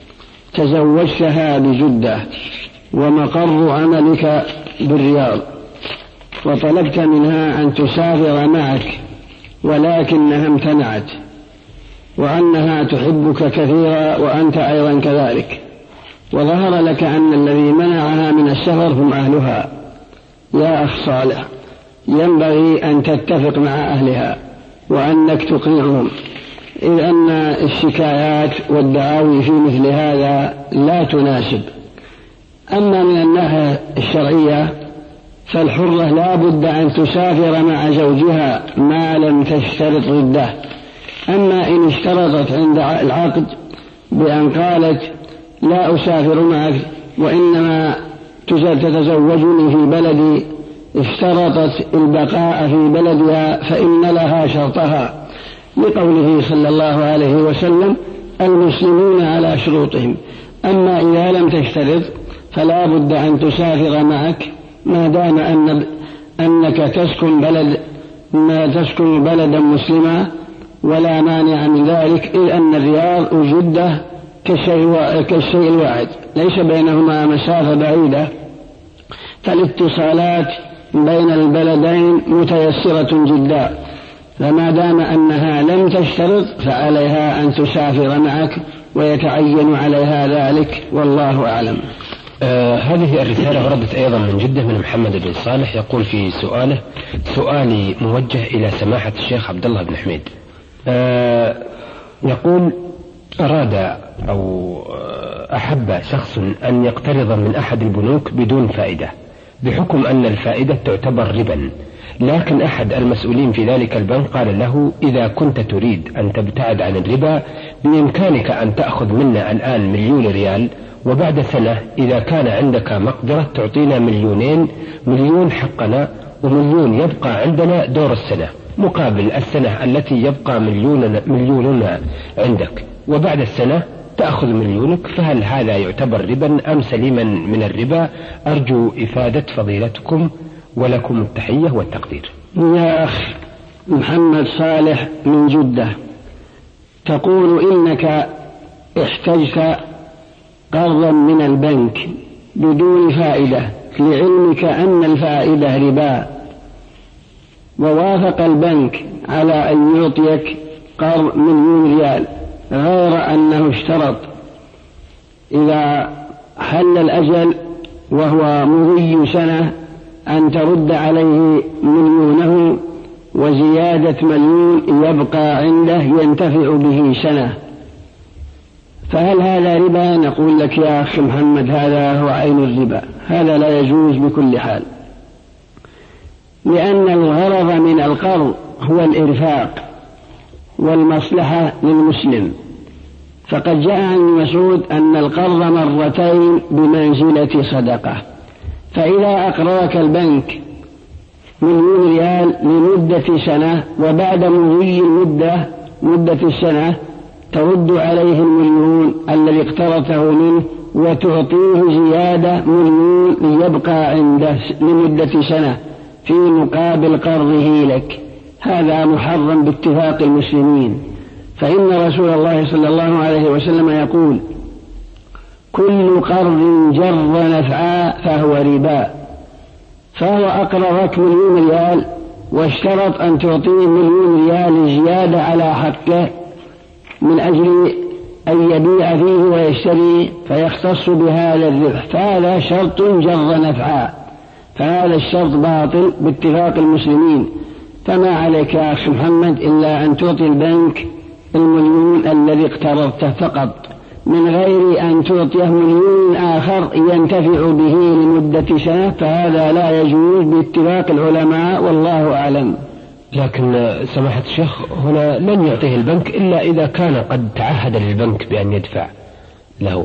تزوجتها بجدة ومقر عملك بالرياض، وطلبت منها أن تسافر معك ولكنها امتنعت، وأنها تحبك كثيرا وأنت أيضا كذلك، وظهر لك أن الذي منعها من السفر هم أهلها. يا أخ صالح، ينبغي أن تتفق مع أهلها وأنك تقنعهم، إذ أن الشكايات والدعاوي في مثل هذا لا تناسب. أما من الناحية الشرعية فالحرة لا بد أن تسافر مع زوجها ما لم تشترط ضده. أما إن اشترطت عند العقد بأن قالت لا أسافر معك وإنما تتزوجني في بلدي، اشترطت البقاء في بلدها فإن لها شرطها، لقوله صلى الله عليه وسلم المسلمون على شروطهم. أما إذا لم تشترط فلا بد أن تسافر معك ما دام أن أنك تسكن بلد ما تسكن بلدا مسلما، ولا مانع من ذلك، إذ أن الرياض وجدة كالشيء, كالشيء الواحد، ليس بينهما مسافة بعيدة، فالاتصالات بين البلدين متيسرة جدا، فما دام أنها لم تشترط فعليها أن تسافر معك ويتعين عليها ذلك، والله أعلم. آه هذه الرسالة وردت أيضا من جدة من محمد بن صالح، يقول في سؤاله: سؤالي موجه إلى سماحة الشيخ عبد الله بن حميد. آه يقول: أراد أو أحب شخص أن يقترض من أحد البنوك بدون فائدة، بحكم أن الفائدة تعتبر ربا، لكن أحد المسؤولين في ذلك البنك قال له: إذا كنت تريد أن تبتعد عن الربا بإمكانك أن تأخذ منا الآن مليون ريال، وبعد سنة إذا كان عندك مقدرة تعطينا مليونين، مليون حقنا ومليون يبقى عندنا دور السنة، مقابل السنة التي يبقى مليوننا, مليوننا عندك، وبعد السنة تأخذ مليونك، فهل هذا يعتبر ربا أم سليما من الربا؟ أرجو إفادة فضيلتكم، ولكم التحية والتقدير. يا أخ محمد صالح من جدة، تقول إنك احتجت قرضا من البنك بدون فائدة، لعلمك أن الفائدة ربا، ووافق البنك على أن يعطيك قرض مليون ريال، غير أنه اشترط إذا حل الأجل وهو مضي سنة أن ترد عليه مليونه وزيادة مليون يبقى عنده ينتفع به سنة، فهل هذا ربا؟ نقول لك يا أخي محمد هذا هو عين الربا، هذا لا يجوز بكل حال، لأن الغرض من القرض هو الإرفاق والمصلحة للمسلم، فقد جاء عن مسعود أن القرض مرتين بمنزلة صدقة، فإذا أقرضك البنك مليون ريال لمدة سنة وبعد مضي المدة مدة السنة ترد عليه المليون الذي اقترضته منه وتعطيه زيادة مليون ليبقى عنده لمدة سنة في مقابل قرضه لك، هذا محرم باتفاق المسلمين، فإن رسول الله صلى الله عليه وسلم يقول: كل قرض جر نفعا فهو ربا، فهو أقرضك مليون ريال واشترط أن تعطيه مليون ريال زيادة على حقه من أجل أن يبيع فيه ويشتري فيختص بهذا الربح، فهذا شرط جر نفعا، فهذا الشرط باطل باتفاق المسلمين. فما عليك يا أخي محمد إلا أن تعطي البنك المليون الذي اقترضته فقط، من غير أن تعطيه مليون آخر ينتفع به لمدة سنة، فهذا لا يجوز باتفاق العلماء والله أعلم. لكن سماحة الشيخ هنا لن يعطيه البنك إلا إذا كان قد تعهد للبنك بأن يدفع له.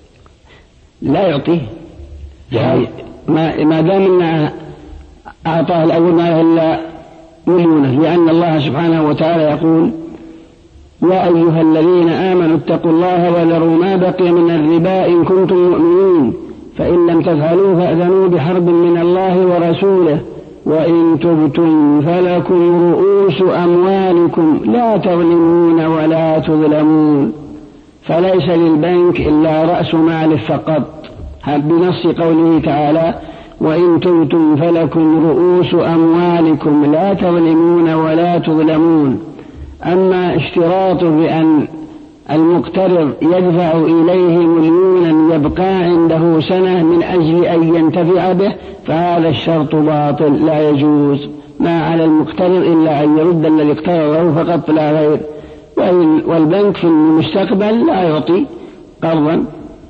لا يعطيه يعني ما, ما دام أنه أعطاه الأول ما إلا مليونه، لأن الله سبحانه وتعالى يقول: يا أيها الذين آمنوا اتقوا الله وذروا ما بقي من الربا إن كنتم مؤمنين، فإن لم تفعلوا فأذنوا بحرب من الله ورسوله، وإن تبتم فلكم رؤوس أموالكم لا تظلمون ولا تظلمون. فليس للبنك إلا رأس مال فقط بنص قوله تعالى: وإن تبتم فلكم رؤوس أموالكم لا تظلمون ولا تظلمون. أما اشتراطه بأن المقترض يدفع إليه مليونا يبقى عنده سنة من أجل أن ينتفع به، فهذا الشرط باطل لا يجوز. ما على المقترض إلا أن يرد الذي اقترضه فقط لا غير، والبنك في المستقبل لا يعطي قرضا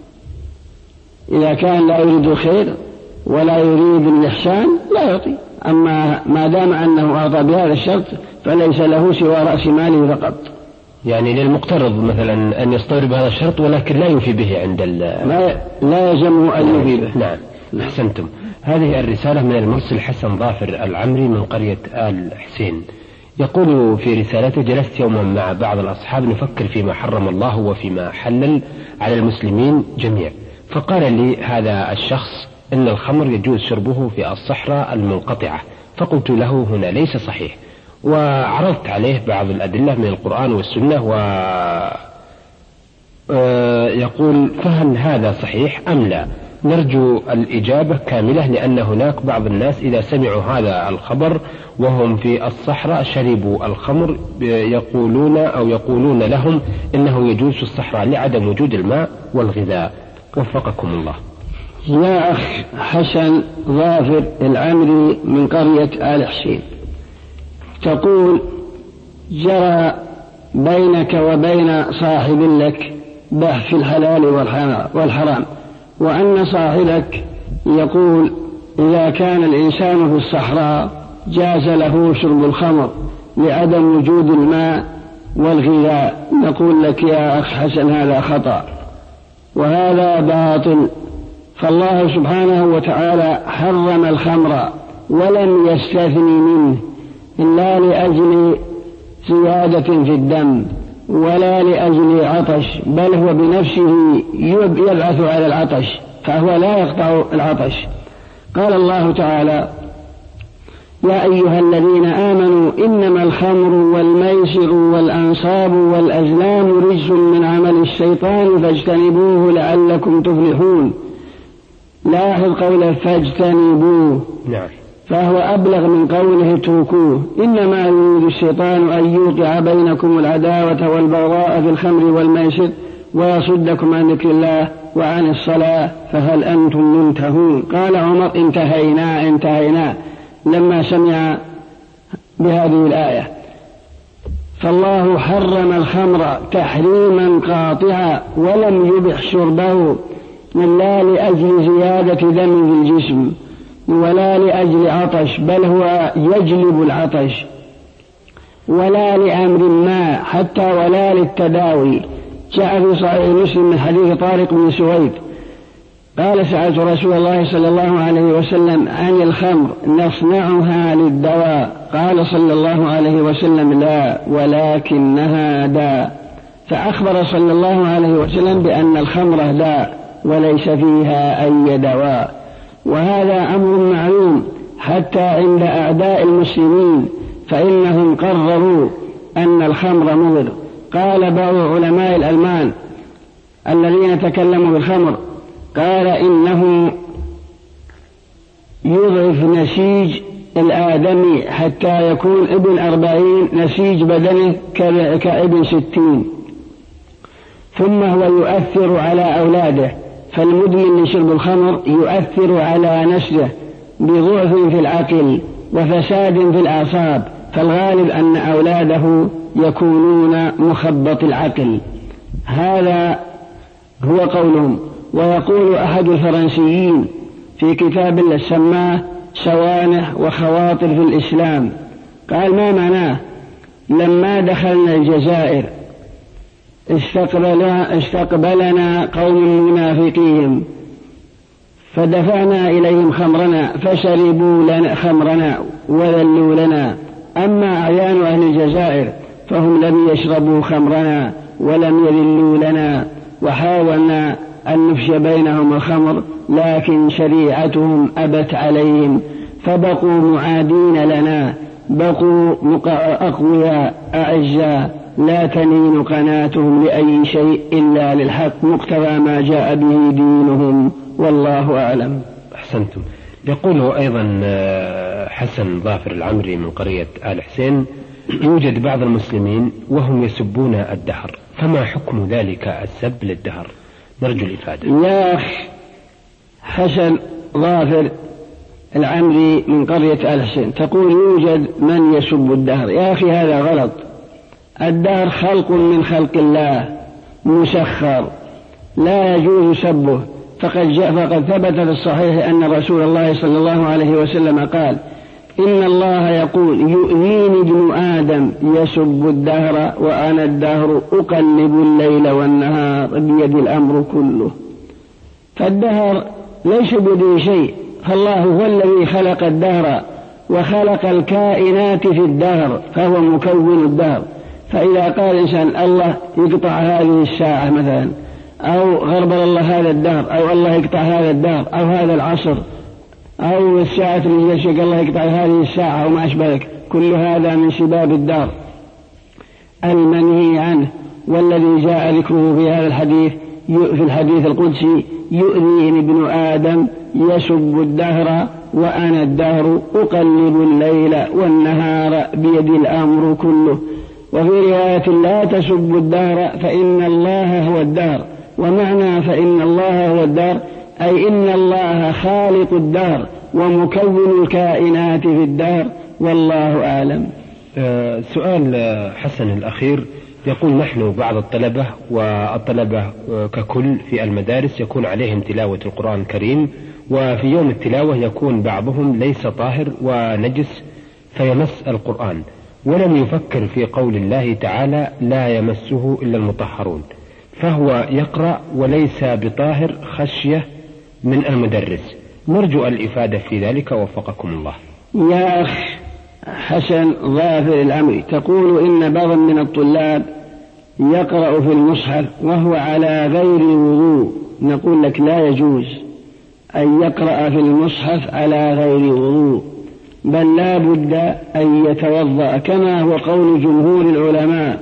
إذا كان لا يريد الخير ولا يريد الإحسان، لا يعطي. أما ما دام أنه أعطى بهذا الشرط فليس له سوى رأس ماله فقط. يعني للمقترض مثلا أن يستغرب هذا الشرط ولكن لا يوفي به عند ال لا, لا يلزمه أن يوفي به. نعم، أحسنتم. هذه الرسالة من المرسل حسن ظافر العمري من قرية آل حسين، يقول في رسالته: جلست يوما مع بعض الأصحاب نفكر فيما حرم الله وفيما حلل على المسلمين جميع، فقال لي هذا الشخص إن الخمر يجوز شربه في الصحراء المنقطعة، فقلت له هنا ليس صحيح، وعرضت عليه بعض الأدلة من القرآن والسنة، ويقول فهل هذا صحيح أم لا؟ نرجو الإجابة كاملة، لأن هناك بعض الناس إذا سمعوا هذا الخبر وهم في الصحراء شربوا الخمر يقولون أو يقولون لهم إنه يجوز في الصحراء لعدم وجود الماء والغذاء. وفقكم الله. يا أخ حسن ظافر العمري من قرية آل حسين، تقول: جرى بينك وبين صاحب لك بحث في الحلال والحرام، وأن صاحبك يقول إذا كان الإنسان في الصحراء جاز له شرب الخمر لعدم وجود الماء والغذاء. نقول لك يا أخ حسن هذا خطأ وهذا باطل، فالله سبحانه وتعالى حرم الخمر ولم يستثني منه إلا لأجل زيادة في الدم ولا لأجل عطش، بل هو بنفسه يبعث على العطش، فهو لا يقطع العطش. قال الله تعالى: يا أيها الذين آمنوا إنما الخمر والميسر والأنصاب والأزلام رجس من عمل الشيطان فاجتنبوه لعلكم تفلحون. لاحظ قوله فاجتنبوه، نعم، فهو أبلغ من قوله اتركوه. إنما يريد الشيطان أن يوقع بينكم العداوة والبغضاء في الخمر والميسر ويصدكم عن ذكر الله وعن الصلاة فهل أنتم منتهون. قال عمر: انتهينا انتهينا لما سمع بهذه الآية. فالله حرم الخمر تحريما قاطعا ولم يبح شربه إلا لأجل زيادة دم في الجسم ولا لأجل عطش، بل هو يجلب العطش، ولا لأمر ما حتى ولا للتداوي. جاء في صحيح مسلم من حديث طارق بن سويد قال: سألت رسول الله صلى الله عليه وسلم عن الخمر نصنعها للدواء، قال صلى الله عليه وسلم: لا ولكنها داء. فأخبر صلى الله عليه وسلم بأن الخمر داء وليس فيها أي دواء، وهذا أمر معلوم حتى عند أعداء المسلمين، فإنهم قرروا أن الخمر مضر، قال بعض علماء الألمان الذين تكلموا بالخمر قال إنه يضعف نسيج الآدمي حتى يكون ابن أربعين نسيج بدنه كابن ستين، ثم هو يؤثر على أولاده، فالمدمن لشرب الخمر يؤثر على نسله بضعف في العقل وفساد في الأعصاب، فالغالب أن أولاده يكونون مخبط العقل. هذا هو قولهم. ويقول أحد الفرنسيين في كتاب سماه سوانح وخواطر في الإسلام، قال ما معناه؟ لما دخلنا الجزائر استقبلنا, استقبلنا قوم منافقين فدفعنا إليهم خمرنا فشربوا لنا خمرنا وذلوا لنا، أما أعيان أهل الجزائر فهم لم يشربوا خمرنا ولم يذلوا لنا، وحاولنا أن نفشي بينهم الخمر لكن شريعتهم أبت عليهم فبقوا معادين لنا، بقوا أقوياء أعزاء لا تنين قناتهم لأي شيء إلا للحق مقتضى ما جاء به دينهم، والله أعلم. أحسنتم. يقول أيضا حسن ظافر العمري من قرية آل حسين: يوجد بعض المسلمين وهم يسبون الدهر، فما حكم ذلك السب للدهر؟ نرجو الإفادة. يا أخي حسن ظافر العمري من قرية آل حسين تقول يوجد من يسب الدهر، يا أخي هذا غلط. الدهر خلق من خلق الله مسخر لا يجوز سبه، فقد جاء فقد ثبت في الصحيح أن رسول الله صلى الله عليه وسلم قال: إن الله يقول يؤذيني ابن آدم يسب الدهر وأنا الدهر أقلب الليل والنهار بيد الأمر كله. فالدهر ليس بيده شيء، فالله هو الذي خلق الدهر وخلق الكائنات في الدهر، فهو مكون الدهر. فإذا قال الإنسان الله يقطع هذه الساعة مثلا، أو غربل الله هذا الدهر، أو الله يقطع هذا الدهر، أو هذا العصر، أو الساعة اللي يشيك الله يقطع هذه الساعة وما أشبه ذلك، كل هذا من سباب الدهر المنهي عنه، والذي جاء ذكره في هذا الحديث في الحديث القدسي: يؤذيني ابن آدم يسب الدهر وأنا الدهر أقلب الليل والنهار بيد الأمر كله. وفي رواية: لا تسب الدهر فإن الله هو الدهر. ومعنى فإن الله هو الدهر أي إن الله خالق الدهر ومكون الكائنات في الدهر، والله أعلم. أه سؤال حسن الأخير يقول: نحن بعض الطلبة والطلبة ككل في المدارس يكون عليهم تلاوة القرآن الكريم، وفي يوم التلاوة يكون بعضهم ليس طاهر ونجس فيمس القرآن، ولم يفكر في قول الله تعالى: لا يمسه إلا المطهرون، فهو يقرأ وليس بطاهر خشية من المدرس. نرجو الإفادة في ذلك وفقكم الله. يا أخ حسن ظافر العمري تقول إن بعض من الطلاب يقرأ في المصحف وهو على غير وضوء، نقول لك لا يجوز أن يقرأ في المصحف على غير وضوء، بل لا بد أن يتوضأ كما هو قول جمهور العلماء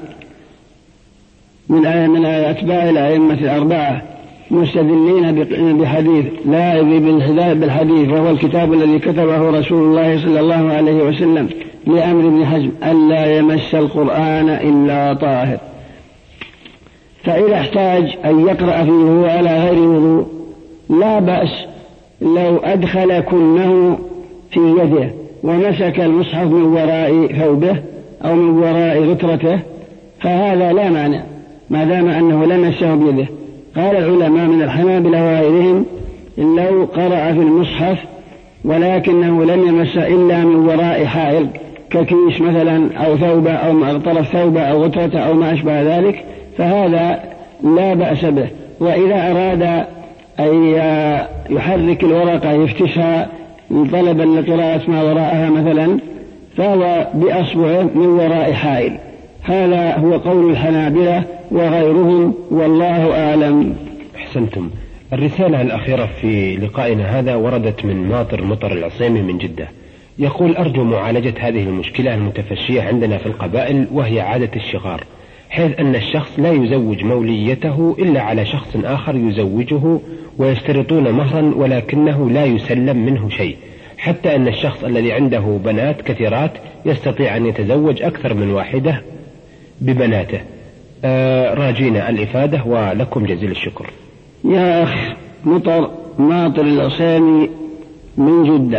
من من أتباع الأئمة الأربعة، مستدلين بحديث لا بالحديث، وهو الكتاب الذي كتبه رسول الله صلى الله عليه وسلم لأمر ابن حزم: ألا يمس القرآن إلا طاهر. فإذا احتاج أن يقرأ فيه وهو على غير وضوء لا بأس لو أدخل كنه في يده ومسك المصحف من وراء ثوبه أو من وراء غترته، فهذا لا معنى ما دام أنه لمسه بيده. قال العلماء من الحنابلة وغيرهم: لو قرأ في المصحف ولكنه لم يمس إلا من وراء حائل ككيس مثلا أو ثوبة أو طرف ثوبة أو غترة أو ما أشبه ذلك، فهذا لا بأس به. وإذا أراد أن يحرك الورقة يفتشها طلبا لقراءة ما وراءها مثلا، فهو بأصبعه من وراء حائل. هذا هو قول الحنابلة وغيرهم، والله أعلم. أحسنتم. الرسالة الأخيرة في لقائنا هذا وردت من ناطر مطر العصيمي من جدة، يقول: أرجو معالجة هذه المشكلة المتفشية عندنا في القبائل، وهي عادة الشغار حيث أن الشخص لا يزوج موليته إلا على شخص آخر يزوجه، ويشترطون مهرا ولكنه لا يسلم منه شيء، حتى أن الشخص الذي عنده بنات كثيرات يستطيع أن يتزوج أكثر من واحدة ببناته. آه راجينا الإفادة ولكم جزيل الشكر. يا أخ مطر ماطر الأصامي من جدة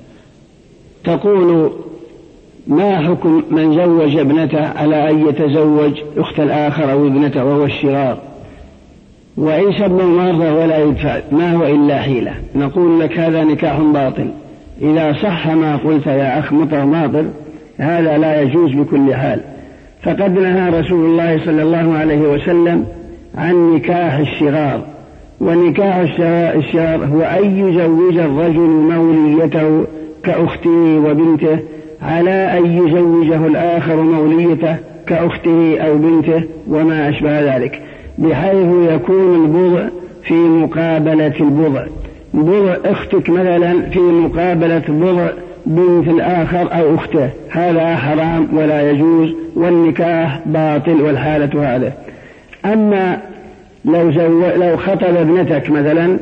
تقول: ما حكم من زوج ابنته على أن يتزوج أخت الآخر أو ابنته وهو الشرار، وعيسى بن مرة ولا يدفع، ما هو إلا حيلة؟ نقول لك هذا نكاح باطل. إذا صح ما قلت يا أخ مطر ماطر هذا لا يجوز بكل حال، فقد نهى رسول الله صلى الله عليه وسلم عن نكاح الشرار، ونكاح الشرار هو أن يزوج الرجل موليته كأخته وبنته على أن يزوجه الآخر موليته كأخته أو بنته وما أشبه ذلك، بحيث يكون البضع في مقابلة البضع، بضع أختك مثلا في مقابلة بضع بنت الآخر أو أخته، هذا حرام ولا يجوز، والنكاح باطل والحالة هذا. أما لو, لو خطب ابنتك مثلا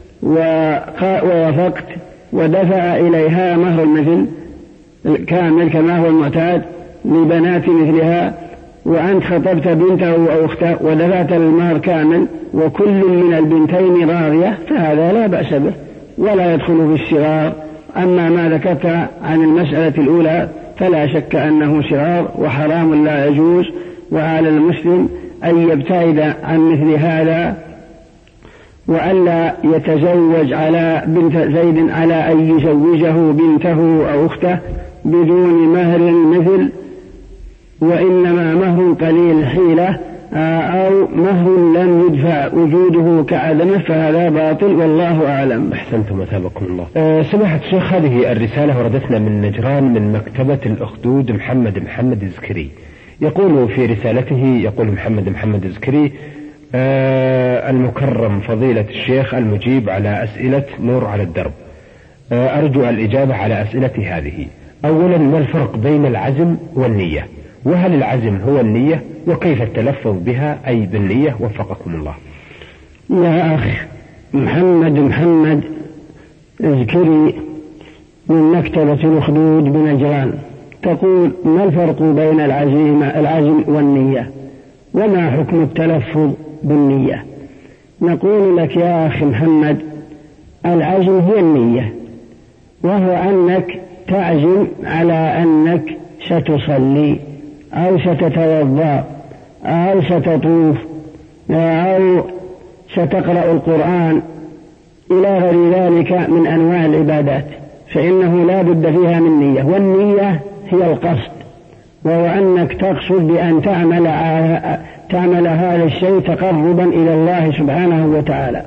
ووافقت ودفع إليها مهر المثل كامل كما هو المعتاد لبنات مثلها، وأنت خطبت بنته أو أخته ودفعت المهر كامل وكل من البنتين راضية، فهذا لا بأس به ولا يدخل في الشرار. أما ما ذكرت عن المسألة الأولى فلا شك أنه شرار وحرام لا يجوز، وعلى المسلم أن يبتعد عن مثل هذا، وألا يتزوج على بنت زيد على أن يزوجه بنته أو أخته بدون مهر مثل، وإنما مهر قليل حيلة أو مهر لم يدفع وجوده كعدمه، فهذا باطل والله أعلم. أحسنتم أثابكم الله. أه سماحة الشيخ، هذه الرسالة وردتنا من نجران من مكتبة الأخدود محمد محمد الزكري. يقول في رسالته، يقول محمد محمد الزكري: أه المكرم فضيلة الشيخ المجيب على أسئلة نور على الدرب، أه أرجو الإجابة على أسئلتي هذه. أولا، ما الفرق بين العزم والنية؟ وهل العزم هو النية؟ وكيف التلفظ بها أي بالنية؟ وفقكم الله. يا أخ محمد محمد الزكري من مكتبة الأخدود بنجران، تقول: ما الفرق بين العزم العزم والنية؟ وما حكم التلفظ بالنية؟ نقول لك يا أخي محمد: العزم هي النية، وهو أنك تعزم على أنك ستصلي أو ستتوضأ أو ستطوف أو ستقرأ القرآن إلى غير ذلك من أنواع العبادات، فإنه لا بد فيها من نية، والنية هي القصد، وهو أنك تقصد بأن تعمل تعمل هذا الشيء تقربا إلى الله سبحانه وتعالى.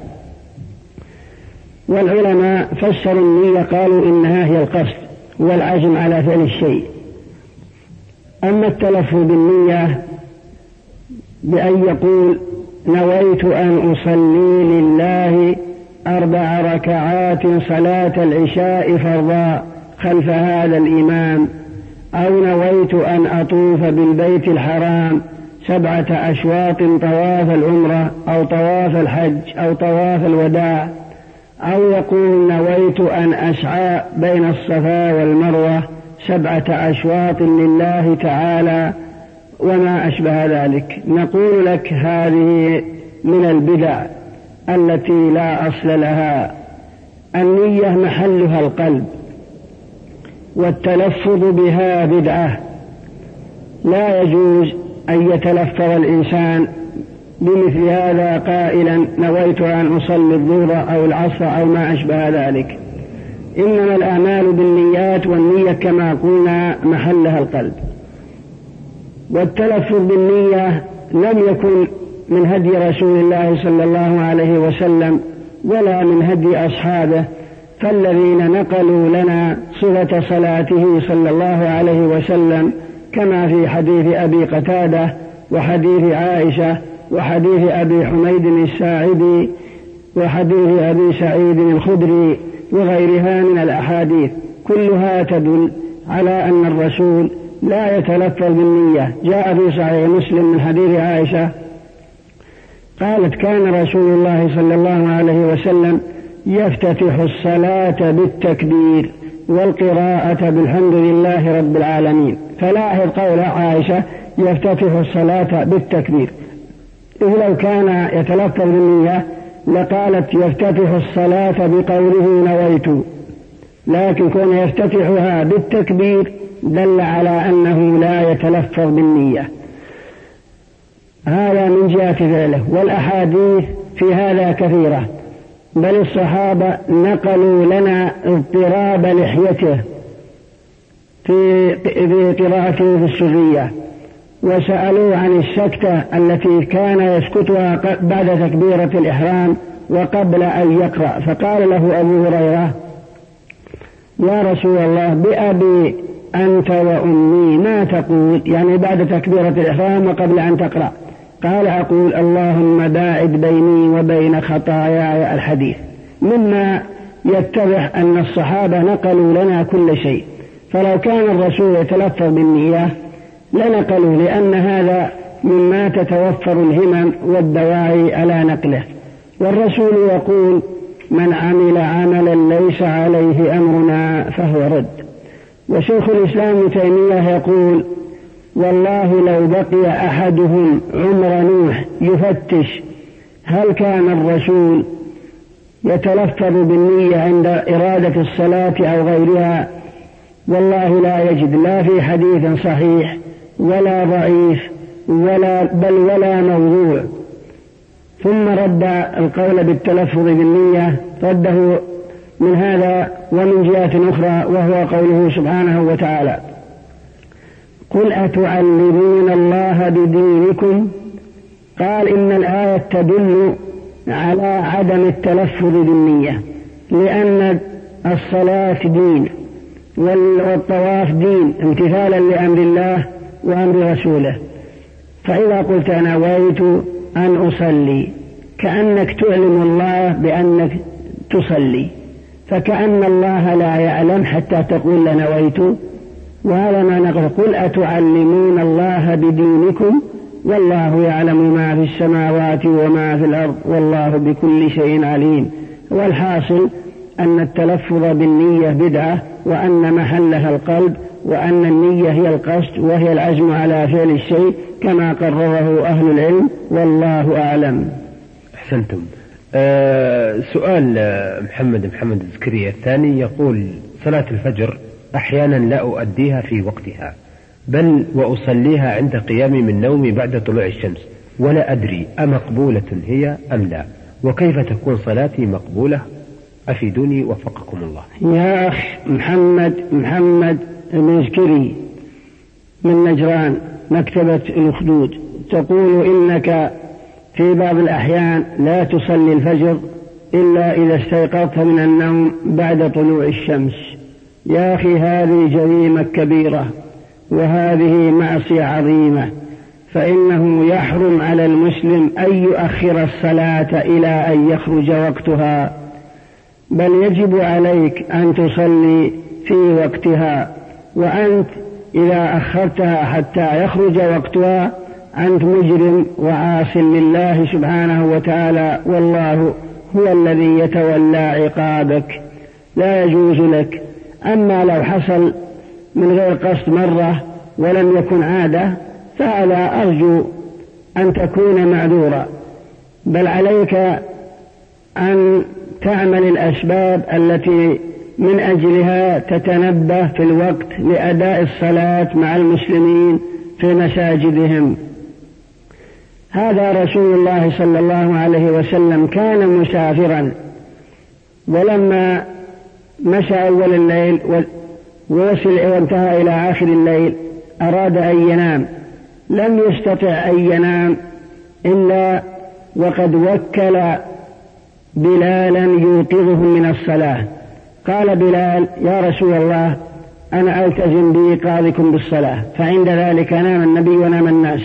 والعلماء فسروا النية قالوا إنها هي القصد والعزم على فعل الشيء. أما التلفظ بالنية بأن يقول: نويت أن أصلي لله أربع ركعات صلاة العشاء فرضا خلف هذا الإمام، أو نويت أن أطوف بالبيت الحرام سبعة أشواط طواف العمرة أو طواف الحج أو طواف الوداع، أو يقول: نويت أن أسعى بين الصفا والمروة سبعة أشواط لله تعالى وما أشبه ذلك. نقول لك هذه من البدع التي لا أصل لها. النية محلها القلب، والتلفظ بها بدعة، لا يجوز أن يتلفظ الإنسان بمثل هذا قائلا: نويت أن أصلي الظهر أو العصر أو ما أشبه ذلك. إنما الأعمال بالنيات، والنية كما قلنا محلها القلب. والتلفظ بالنية لم يكن من هدي رسول الله صلى الله عليه وسلم ولا من هدي أصحابه، فالذين نقلوا لنا صفة صلاته صلى الله عليه وسلم كما في حديث أبي قتادة وحديث عائشة وحديث أبي حميد الساعدي وحديث أبي سعيد الخدري وغيرها من الأحاديث، كلها تدل على أن الرسول لا يتلفظ بالنية. جاء في صحيح مسلم من حديث عائشة قالت كان رسول الله صلى الله عليه وسلم يفتتح الصلاة بالتكبير والقراءة بالحمد لله رب العالمين. فلاحظ قول عائشة يفتتح الصلاة بالتكبير، إذ لو كان يتلفظ بالنية لقالت يفتتح الصلاة بقوله نويت، لكن كون يفتتحها بالتكبير دل على أنه لا يتلفظ بالنية. هذا من جهة فعله. والأحاديث في هذا كثيرة، بل الصحابة نقلوا لنا اضطراب لحيته في قراءته في السرية، وسألوا عن السكتة التي كان يسكتها بعد تكبيرة الإحرام وقبل أن يقرأ، فقال له أبو هريرة يا رسول الله بأبي أنت وأمي ما تقول؟ يعني بعد تكبيرة الإحرام وقبل أن تقرأ. قال أقول اللهم باعد بيني وبين خطاياي الحديث. مما يتضح أن الصحابة نقلوا لنا كل شيء، فلو كان الرسول يتلفظ بالنية لنقلوا، لأن هذا مما تتوفر الهمم والدواعي على نقله. والرسول يقول من عمل عملا ليس عليه أمرنا فهو رد. وشيخ الإسلام ابن تيمية يقول والله لو بقي أحدهم عمر نوح يفتش هل كان الرسول يتلفظ بالنية عند إرادة الصلاة أو غيرها، والله لا يجد لا في حديث صحيح ولا ضعيف ولا بل ولا موضوع. ثم رد القول بالتلفظ بالنية رده من هذا ومن جهة أخرى، وهو قوله سبحانه وتعالى قل أتعلمون الله بدينكم. قال إن الآية تدل على عدم التلفظ بالنية، لأن الصلاة دين والطواف دين امتثالا لأمر الله وأمر رسوله. فإذا قلت نويت أن أصلي كأنك تعلم الله بأنك تصلي، فكأن الله لا يعلم حتى تقول نويت. وهذا ما نقول قل أتعلمون الله بدينكم والله يعلم ما في السماوات وما في الأرض والله بكل شيء عليم. والحاصل أن التلفظ بالنية بدعة، وأن محلها القلب، وأن النية هي القصد وهي العزم على فعل الشيء كما قرره أهل العلم، والله أعلم. أحسنتم. أه سؤال محمد محمد الزكريا الثاني يقول صلاة الفجر أحيانا لا أؤديها في وقتها، بل وأصليها عند قيامي من نومي بعد طلوع الشمس، ولا أدري أمقبولة هي أم لا، وكيف تكون صلاتي مقبولة؟ أفيدوني وفقكم الله. يا أخ محمد محمد المزكري من نجران مكتبة الأخدود، تقول إنك في بعض الأحيان لا تصلي الفجر إلا إذا استيقظت من النوم بعد طلوع الشمس. يا أخي هذه جريمة كبيرة وهذه معصية عظيمة، فإنه يحرم على المسلم أن يؤخر الصلاة إلى أن يخرج وقتها، بل يجب عليك أن تصلي في وقتها. وأنت إذا أخرتها حتى يخرج وقتها أنت مجرم وعاص لله سبحانه وتعالى، والله هو الذي يتولى عقابك، لا يجوز لك. أما لو حصل من غير قصد مرة ولم يكن عادة فألا أرجو أن تكون معذورا، بل عليك أن تعمل الأسباب التي من أجلها تتنبه في الوقت لأداء الصلاة مع المسلمين في مساجدهم. هذا رسول الله صلى الله عليه وسلم كان مسافرا، ولما مشى أول الليل ووصل وانتهى إلى آخر الليل أراد أن ينام، لم يستطع أن ينام إلا وقد وكل بلالا يوقظه من الصلاة. قال بلال يا رسول الله أنا ألتزم بإيقاظكم بالصلاة، فعند ذلك نام النبي ونام الناس،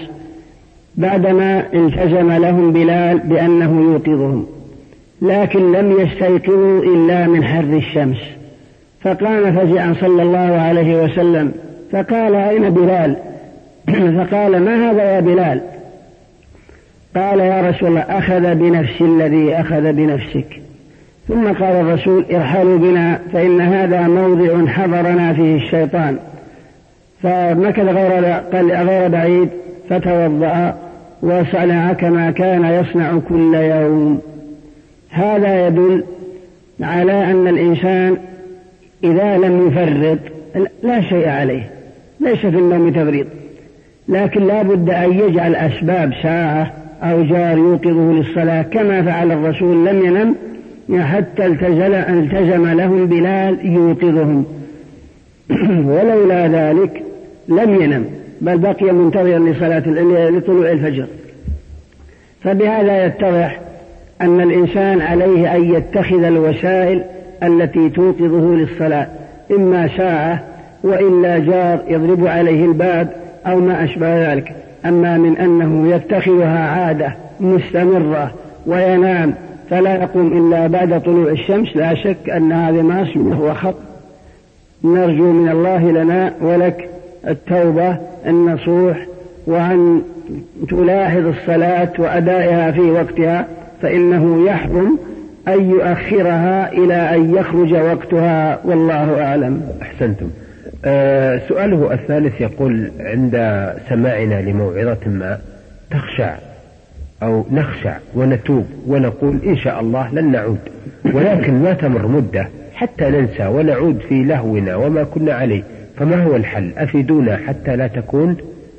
بعدما التزم لهم بلال بأنه يوقظهم، لكن لم يستيقظوا إلا من حر الشمس. فقام فزعا صلى الله عليه وسلم فقال أين بلال؟ فقال ما هذا يا بلال؟ قال يا رسول الله أخذ بنفس الذي أخذ بنفسك. ثم قال الرسول ارحلوا بنا فإن هذا موضع حضرنا فيه الشيطان. فمكث غير بعيد فتوضأ وصنع كما كان يصنع كل يوم. هذا يدل على أن الإنسان إذا لم يفرط لا شيء عليه، ليس في النوم تفريط، لكن لا بد أن يجعل أسباب ساعة أو جار يوقظه للصلاة كما فعل الرسول، لم ينم حتى التزم لهم بلال يوقظهم ولولا ذلك لم ينم، بل بقي منتظرا لصلاة لطلوع الفجر. فبهذا يتضح أن الإنسان عليه أن يتخذ الوسائل التي توقظه للصلاة، إما ساعة وإلا جار يضرب عليه الباب أو ما أشبه ذلك. أما من أنه يتخذها عادة مستمرة وينام فلا يقوم إلا بعد طلوع الشمس، لا شك أن هذا معصية وهو خطأ. نرجو من الله لنا ولك التوبة النصوح، وأن تلاحظ الصلاة وأدائها في وقتها، فإنه يحرم أن يؤخرها إلى أن يخرج وقتها، والله أعلم. أحسنتم. أه سؤاله الثالث يقول عند سماعنا لموعظة ما تخشع أو نخشع ونتوب ونقول إن شاء الله لن نعود، ولكن ما تمر مدة حتى ننسى ونعود في لهونا وما كنا عليه، فما هو الحل؟ أفيدونا حتى لا تكون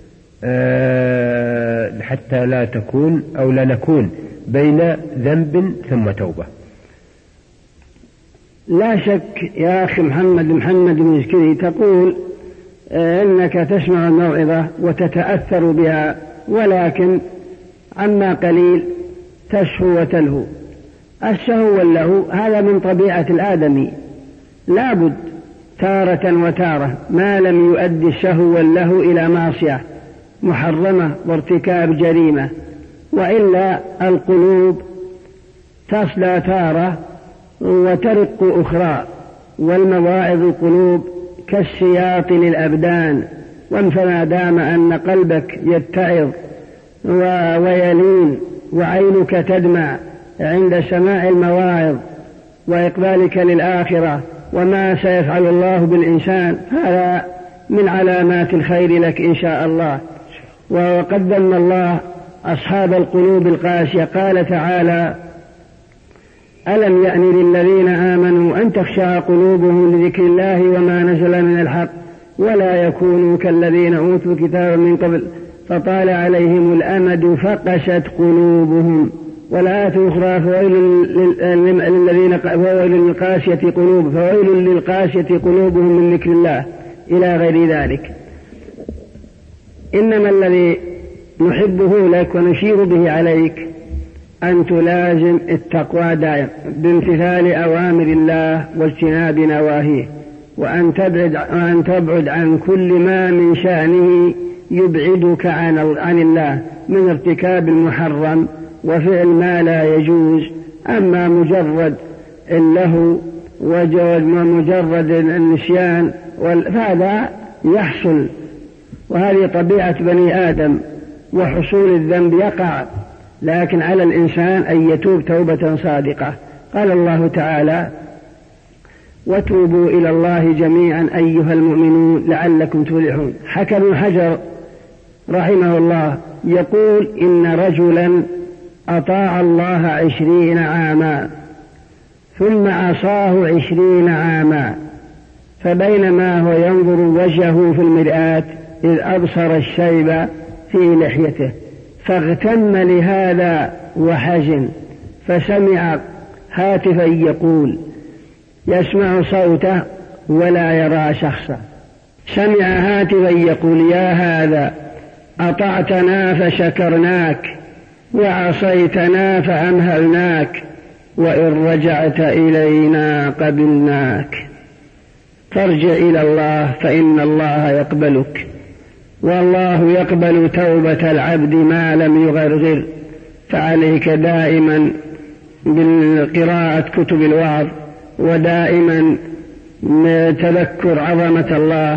أه حتى لا تكون أو لا نكون بين ذنب ثم توبة. لا شك يا أخي محمد محمد المشكري تقول إنك تسمع الموعظة وتتأثر بها، ولكن عما قليل تشهو وتلهو. الشهو واللهو هذا من طبيعة الآدمي، لابد تارة وتارة ما لم يؤدي الشهو واللهو إلى معصية محرمة وارتكاب جريمة، وإلا القلوب تصلى تارة وترق أخرى. والمواعظ القلوب كالسياط للأبدان، فما دام أن قلبك يتعظ ويلين وعينك تدمع عند سماع المواعظ وإقبالك للآخرة وما سيفعل الله بالإنسان، هذا من علامات الخير لك إن شاء الله. وقد ذم الله أصحاب القلوب القاسية، قال تعالى ألم يأن للذين آمنوا أن تخشع قلوبهم لذكر الله وما نزل من الحق ولا يكونوا كالذين أوتوا الكتاب من قبل فطال عليهم الأمد فقست قلوبهم. والآية الأخرى فويل للذين فويل للقاسية قلوب فويل للقاسية قلوبهم من ذكر الله إلى غير ذلك. إنما الذي نحبه لك ونشير به عليك أن تلازم التقوى دائما بامتثال أوامر الله واجتناب نواهيه، وأن تبعد, وأن تبعد عن كل ما من شأنه يبعدك عن, عن الله من ارتكاب المحرم وفعل ما لا يجوز. أما مجرد اللهو ومجرد النسيان فهذا يحصل، وهذه طبيعة بني آدم، وحصول الذنب يقع، لكن على الإنسان أن يتوب توبة صادقة. قال الله تعالى وتوبوا إلى الله جميعا أيها المؤمنون لعلكم تفلحون. حكى ابن حجر رحمه الله يقول إن رجلا أطاع الله عشرين عاما ثم عصاه عشرين عاما، فبينما هو ينظر وجهه في المرآة إذ أبصر الشيب في لحيته فاغتم لهذا وحزن، فسمع هاتفا يقول يسمع صوته ولا يرى شخصا، سمع هاتفا يقول يا هذا أطعتنا فشكرناك وعصيتنا فأمهلناك وإن رجعت إلينا قبلناك، فارجع إلى الله فإن الله يقبلك، والله يقبل توبة العبد ما لم يغرغر. فعليك دائما بالقراءة كتب الوعظ، ودائما تذكر عظمة الله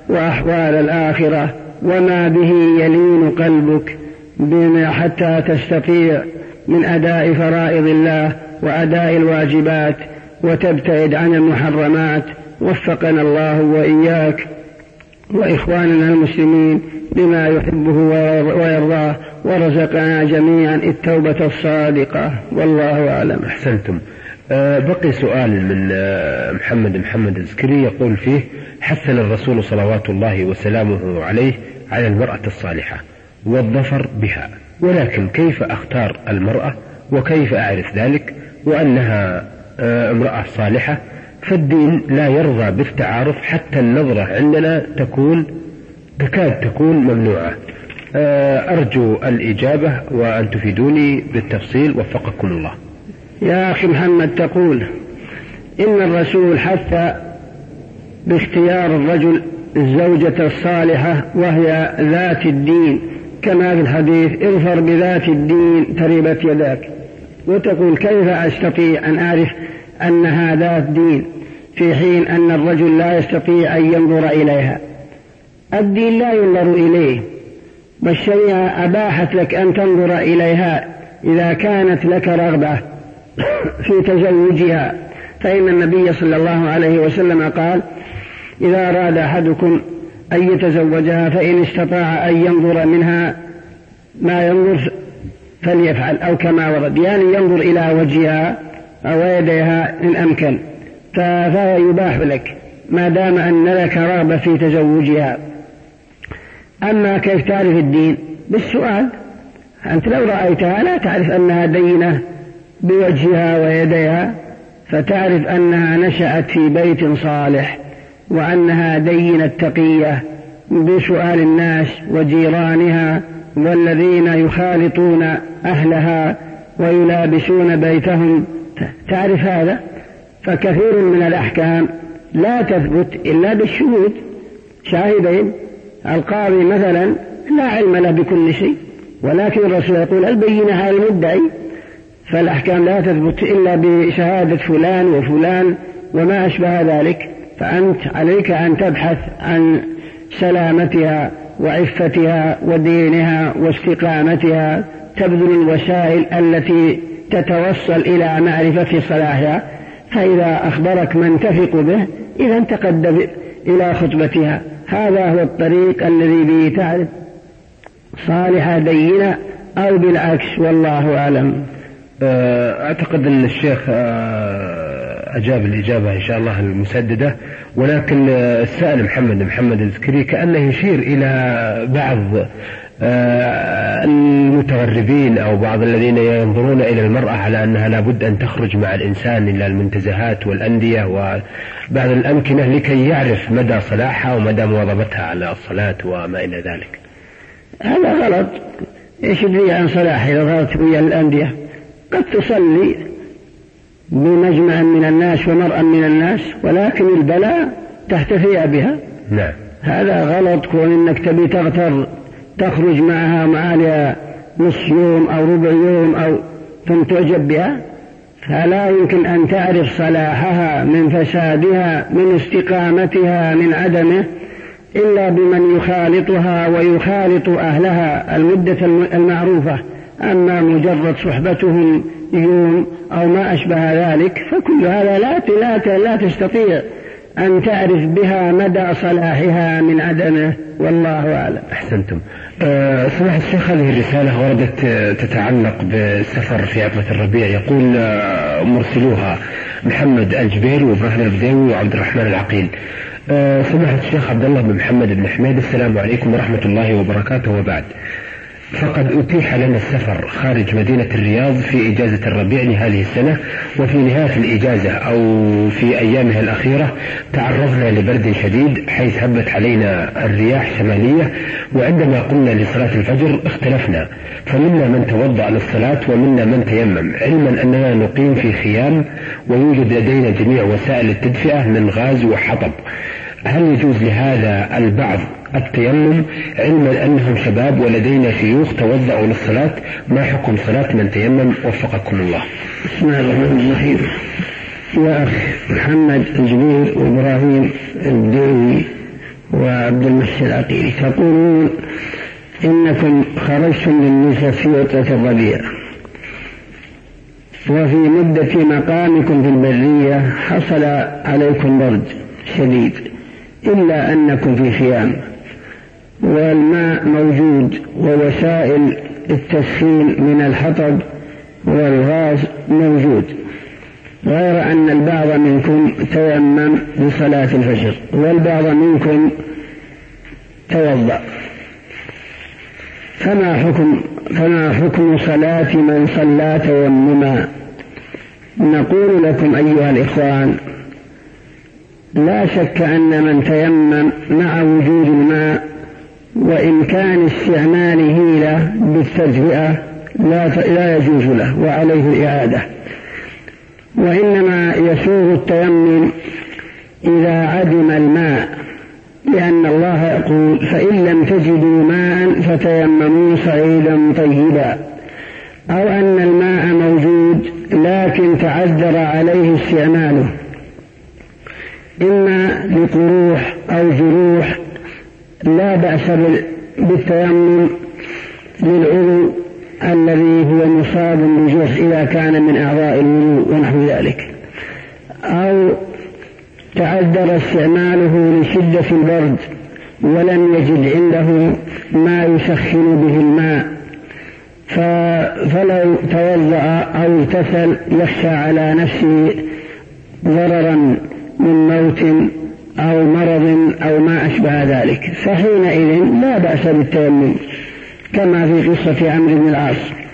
وأحوال الآخرة وما به يلين قلبك بما حتى تستطيع من أداء فرائض الله وأداء الواجبات وتبتعد عن المحرمات. وفقنا الله وإياك وإخواننا المسلمين بما يحبه ويرضاه، ورزقنا جميعا التوبة الصادقة، والله أعلم. أحسنتم. أه بقي سؤال من أه محمد محمد الزكري يقول فيه: حثنا الرسول صلوات الله وسلامه عليه على المرأة الصالحة والظفر بها، ولكن كيف أختار المرأة وكيف أعرف ذلك وأنها أه امرأة صالحة؟ فالدين لا يرضى بالتعارف، حتى النظرة عندنا تكون تكاد تكون ممنوعة. أرجو الإجابة وأن تفيدوني بالتفصيل، وفقكم الله. يا أخي محمد، تقول إن الرسول حث باختيار الرجل الزوجة الصالحة وهي ذات الدين، كما في الحديث: اظفر بذات الدين تربت يداك. وتقول: كيف أستطيع أن أعرف أنها ذات دين في حين أن الرجل لا يستطيع أن ينظر إليها؟ الدين لا ينظر إليه، والشريعة أباحت لك أن تنظر إليها إذا كانت لك رغبة في تزوجها. فإن النبي صلى الله عليه وسلم قال: إذا أراد أحدكم أن يتزوجها فإن استطاع أن ينظر منها ما ينظر فليفعل، أو كما ورد، يعني ينظر إلى وجهها أو يديها إن أمكن، فهو يباح لك ما دام أن لك رغبة في تزوجها. أما كيف تعرف الدين؟ بالسؤال. أنت لو رأيتها لا تعرف أنها دينة بوجهها ويديها، فتعرف أنها نشأت في بيت صالح وأنها دينة تقية بسؤال الناس وجيرانها والذين يخالطون أهلها ويلابسون بيتهم، تعرف هذا. فكثير من الأحكام لا تثبت إلا بالشهود، شاهدين. القاضي مثلا لا علم له بكل شيء، ولكن الرسول يقول: البينة على المدعي. فالأحكام لا تثبت إلا بشهادة فلان وفلان وما أشبه ذلك. فأنت عليك أن تبحث عن سلامتها وعفتها ودينها واستقامتها، تبذل الوسائل التي تتوصل إلى معرفة صلاحها. فإذا أخبرك من تثق به إذا تقدم إلى خطبتها. هذا هو الطريق الذي به تعرف صالحة دينة أو بالعكس، والله أعلم. أعتقد أن الشيخ أجاب الإجابة إن شاء الله المسددة، ولكن السائل محمد محمد الزكري كأنه يشير إلى بعض المتغربين أو بعض الذين ينظرون إلى المرأة على أنها لابد أن تخرج مع الإنسان إلى المنتزهات والأندية وبعض الأمكنة لكي يعرف مدى صلاحها ومدى مواظبتها على الصلاة وما إلى ذلك. هذا غلط. إيش يدري عن صلاحها إذا ظهرت ويا الأندية؟ قد تصلي بمجمع من الناس ومرأة من الناس، ولكن البلاء تحتفي بها. نعم. هذا غلط. كون إنك تبي تغتر تخرج معها معالها نص يوم أو ربع يوم أو ثم تعجب بها، فلا يمكن أن تعرف صلاحها من فسادها من استقامتها من عدمه إلا بمن يخالطها ويخالط أهلها المدة المعروفة. أما مجرد صحبتهم يوم أو ما أشبه ذلك فكل هذا لا لا لا تستطيع أن تعرف بها مدى صلاحها من عدمه، والله أعلم. أحسنتم. أه سماحة الشيخ، هذه الرسالة وردت تتعلق بالسفر في عطلة الربيع. يقول أه مرسلوها محمد الجبير وإبراهيم البديوي وعبد الرحمن العقيل. أه سماحة الشيخ عبد الله بن محمد بن حميد: السلام عليكم ورحمة الله وبركاته، وبعد. فقد أتيح لنا السفر خارج مدينة الرياض في إجازة الربيع لهذه السنة، وفي نهاية الإجازة أو في أيامها الأخيرة تعرضنا لبرد شديد حيث هبت علينا الرياح شمالية، وعندما قمنا لصلاة الفجر اختلفنا، فمنا من توضأ للصلاة ومنا من تيمم، علما أننا نقيم في خيام ويوجد لدينا جميع وسائل التدفئة من غاز وحطب. هل يجوز لهذا البعض التيمم علما أنهم شباب ولدينا شيوخ توضأوا للصلاة؟ ما حكم صلاة من تيمم؟ وفقكم الله. بسم الله الرحمن الرحيم. يا أخي محمد الجبير وإبراهيم الديوي وعبد المحسن العقيلي تقولون إنكم خرجتم للنساء في وطأة الربيع، وفي مدة مقامكم في البرية حصل عليكم برد شديد إلا أنكم في خيام، والماء موجود ووسائل التسخين من الحطب والغاز موجود، غير أن البعض منكم تيمم لصلاة الفجر والبعض منكم توضأ، فما حكم, فما حكم صلاة من صلى تيمما؟ نقول لكم أيها الإخوان، لا شك أن من تيمم مع وجود الماء وإمكان استعماله له بالتجزئة لا يجوز له وعليه الإعادة، وإنما يسوغ التيمم إذا عدم الماء، لأن الله يقول فإن لم تجدوا ماء فتيمموا صعيدا طيبا، أو أن الماء موجود لكن تعذر عليه استعماله إما لقروح أو جروح، لا بأس بالتيمم للعضو الذي هو مصاب بجرح إذا كان من أعضاء الوضوء ونحو ذلك، أو تعذر استعماله لشدة البرد ولم يجد عنده ما يسخن به الماء، فلو توضأ أو اغتسل يخشى على نفسه ضررا من موت أو مرض أو ما أشبه ذلك، فحينئذ لا بأس بالتيمم، كما في قصة عمرو بن العاص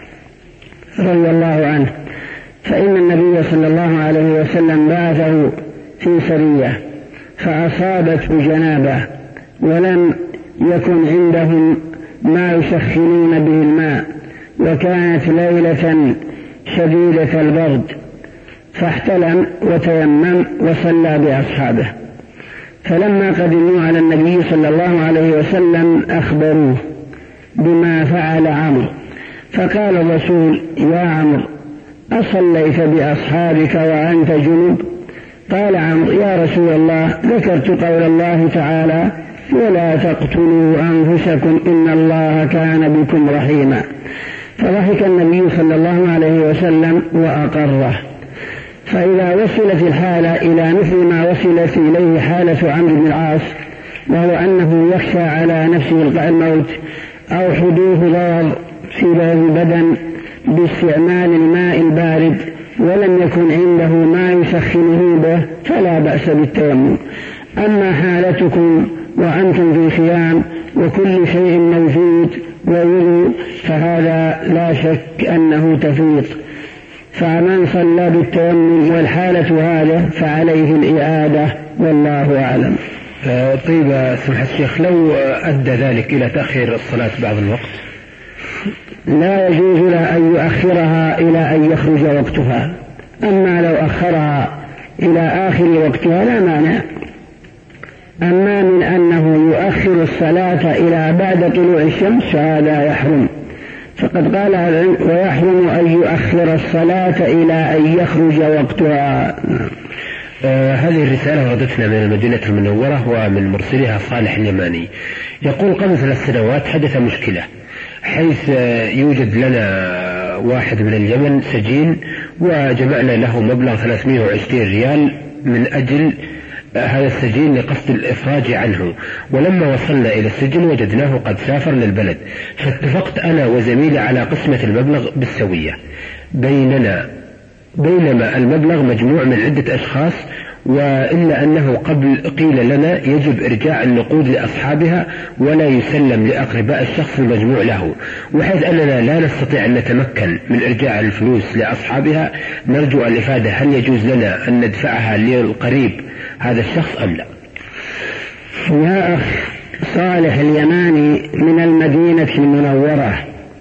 رضي الله عنه، فإن النبي صلى الله عليه وسلم بعثه في سرية فأصابته جنابة ولم يكن عندهم ما يسخنون به الماء، وكانت ليلة شديدة البرد، فاحتلم وتيمم وصلى بأصحابه، فلما قدموا على النبي صلى الله عليه وسلم أخبروه بما فعل عمرو، فقال الرسول يا عمرو أصليت بأصحابك وأنت جنب؟ قال عمرو يا رسول الله ذكرت قول الله تعالى ولا تقتلوا أنفسكم إن الله كان بكم رحيما، فضحك النبي صلى الله عليه وسلم وأقره. فإذا وصلت الحالة إلى مثل ما وصلت إليه حالة عمرو بن العاص، وهو أنه يخشى على نفسه الموت أو حدوث ضرر في البدن باستعمال الماء البارد ولم يكن عنده ما يسخنه به، فلا بأس بالتيمم. أما حالتكم وأنتم في خيام وكل شيء موجود ووضوء فهذا لا شك أنه تفريط، فمن صلى بالتيمم والحالة هذا فعليه الإعادة والله أعلم. طيب سمحت الشيخ، لو أدى ذلك إلى تأخير الصلاة بعض الوقت؟ لا يجوز له أن يؤخرها إلى أن يخرج وقتها، أما لو أخرها إلى آخر وقتها لا مانع. أما من أنه يؤخر الصلاة إلى بعد طلوع الشمس فهذا يحرم، فقد قال ويحرم أن يؤخر الصلاة إلى أن يخرج وقتها. آه هذه الرسالة وردتنا من المدينة المنورة ومن مرسلها صالح اليماني، يقول قبل ثلاث سنوات حدث مشكلة، حيث يوجد لنا واحد من اليمن سجين وجمعنا له مبلغ ثلاثمائة وعشرين ريال من أجل هذا السجين لقصد الإفراج عنه، ولما وصلنا إلى السجن وجدناه قد سافر للبلد، فاتفقت أنا وزميلي على قسمة المبلغ بالسوية بيننا، بينما المبلغ مجموع من عدة أشخاص، وإلا أنه قبل قيل لنا يجب إرجاع النقود لأصحابها ولا يسلم لأقرباء الشخص المجموع له، وحيث أننا لا نستطيع أن نتمكن من إرجاع الفلوس لأصحابها نرجو الإفادة، هل يجوز لنا أن ندفعها للقريب هذا الشخص أم لا؟ يا أخ صالح اليماني من المدينة المنورة،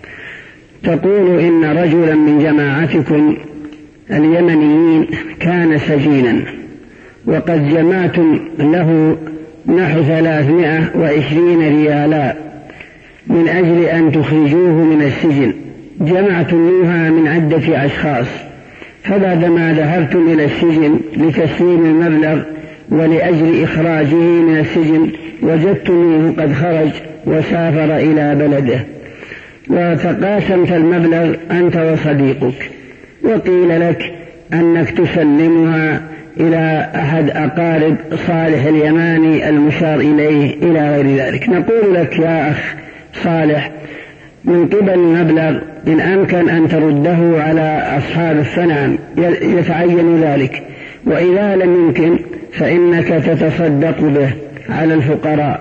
تقول إن رجلا من جماعتكم اليمنيين كان سجينا وقد جمعتم له نحو ثلاثمائة وعشرين ريالا من أجل أن تخرجوه من السجن، جمعتموها من عدة أشخاص، فبعدما ذهبتم إلى السجن لتسليم المبلغ ولأجل إخراجه من السجن وجدتموه قد خرج وسافر إلى بلده، وتقاسمت المبلغ أنت وصديقك، وقيل لك أنك تسلمها إلى أحد أقارب صالح اليماني المشار إليه إلى غير ذلك. نقول لك يا أخ صالح من قبل المبلغ إن أمكن أن ترده على أصحاب الثنم يتعين ذلك، وإذا لم يمكن فإنك تتصدق به على الفقراء،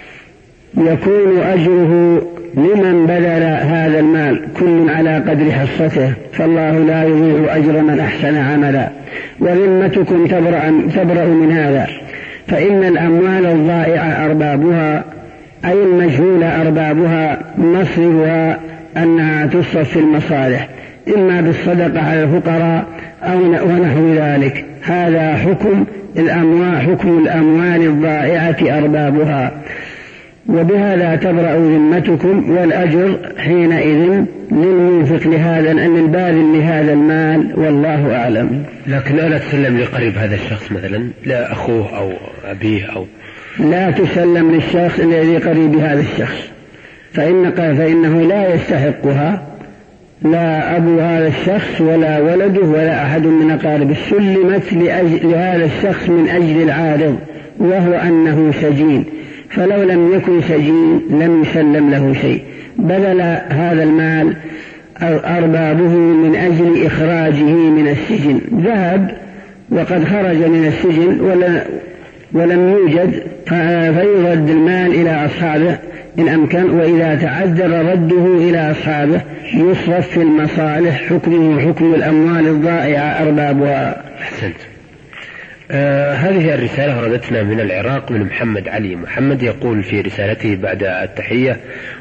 يكون أجره لمن بذل هذا المال كل على قدر حصته، فالله لا يضيع أجر من أحسن عملا. وذمتكم تبرأ من هذا، فإن الأموال الضائعة أربابها أي المجهول أربابها مصرها أنها تصرف في المصالح إما بالصدقة على الفقراء أو ونحو ذلك. هذا حكم الأموال، حكم الأموال الضائعة أربابها، وبهذا تبرأ ذمتكم، والأجر حينئذ للمنفق لهذا أن الباذل لهذا المال، والله أعلم. لكن ألا تسلم لقريب هذا الشخص مثلا، لا أخوه أو أبيه أو لا تسلم للشخص الذي قريب هذا الشخص، فإن فإنه لا يستحقها، لا أبو هذا الشخص ولا ولده ولا أحد من أقاربه، سلمت لهذا الشخص من أجل العارض وهو أنه سجين، فلو لم يكن سجين لم يسلم له شيء. بذل هذا المال أربابه من أجل إخراجه من السجن، ذهب وقد خرج من السجن ولا ولم يوجد، فيرد المال إلى أصحابه إن أمكن، وإذا تعذر رده إلى أصحابه يصرف في المصالح، حكمه حكم الأموال الضائعة أربابها. أحسنت. آه هذه الرسالة وردتنا من العراق من محمد علي محمد، يقول في رسالته بعد التحية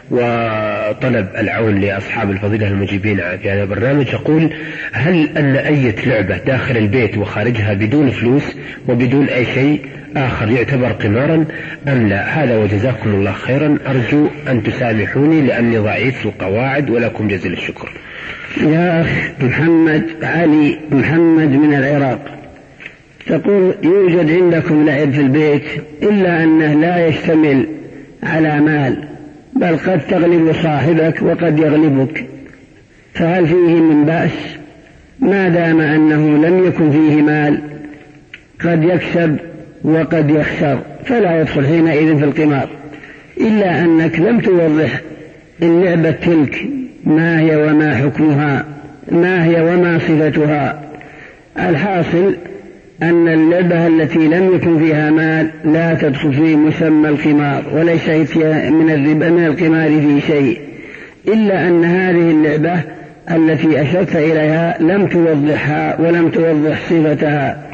وطلب العون لأصحاب الفضيلة المجيبين في هذا البرنامج، يقول: هل أن أي لعبة داخل البيت وخارجها بدون فلوس وبدون أي شيء آخر يعتبر قمارا أم لا؟ هذا وجزاكم الله خيرا، أرجو أن تسامحوني لأني ضعيف القواعد، ولكم جزيل الشكر. يا أخ محمد علي محمد من العراق، تقول يوجد عندكم لعب في البيت إلا أنه لا يشتمل على مال، بل قد تغلب صاحبك وقد يغلبك، فهل فيه من بأس؟ ما دام أنه لم يكن فيه مال، قد يكسب وقد يخسر، فلا يدخل حينئذ في القمار، إلا أنك لم توضح اللعبة تلك ما هي وما حكمها، ما هي وما صفتها. الحاصل أن اللعبة التي لم يكن فيها مال لا تدخل في مسمى القمار، وليس من الربا من القمار في شيء، إلا أن هذه اللعبة التي أشرت إليها لم توضحها ولم توضح صفتها،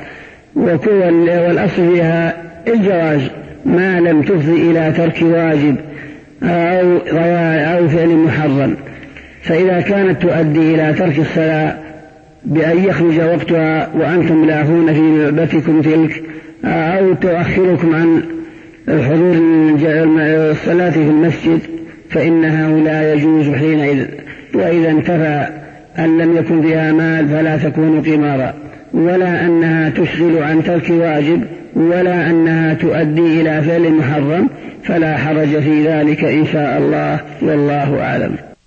والأصل فيها الجواز ما لم تفضي إلى ترك واجب أو أو فعل محرم. فإذا كانت تؤدي إلى ترك الصلاة بأن يخرج وقتها وأنتم لاهون في لعبتكم تلك، أو تؤخركم عن حضور الصلاة في المسجد، فإنها لا يجوز حينئذ. وإذا انتفى أن لم يكن فيها مال فلا تكون قمارا، ولا أنها تشغل عن ترك واجب، ولا أنها تؤدي إلى فعل محرم، فلا حرج في ذلك إن شاء الله، والله أعلم.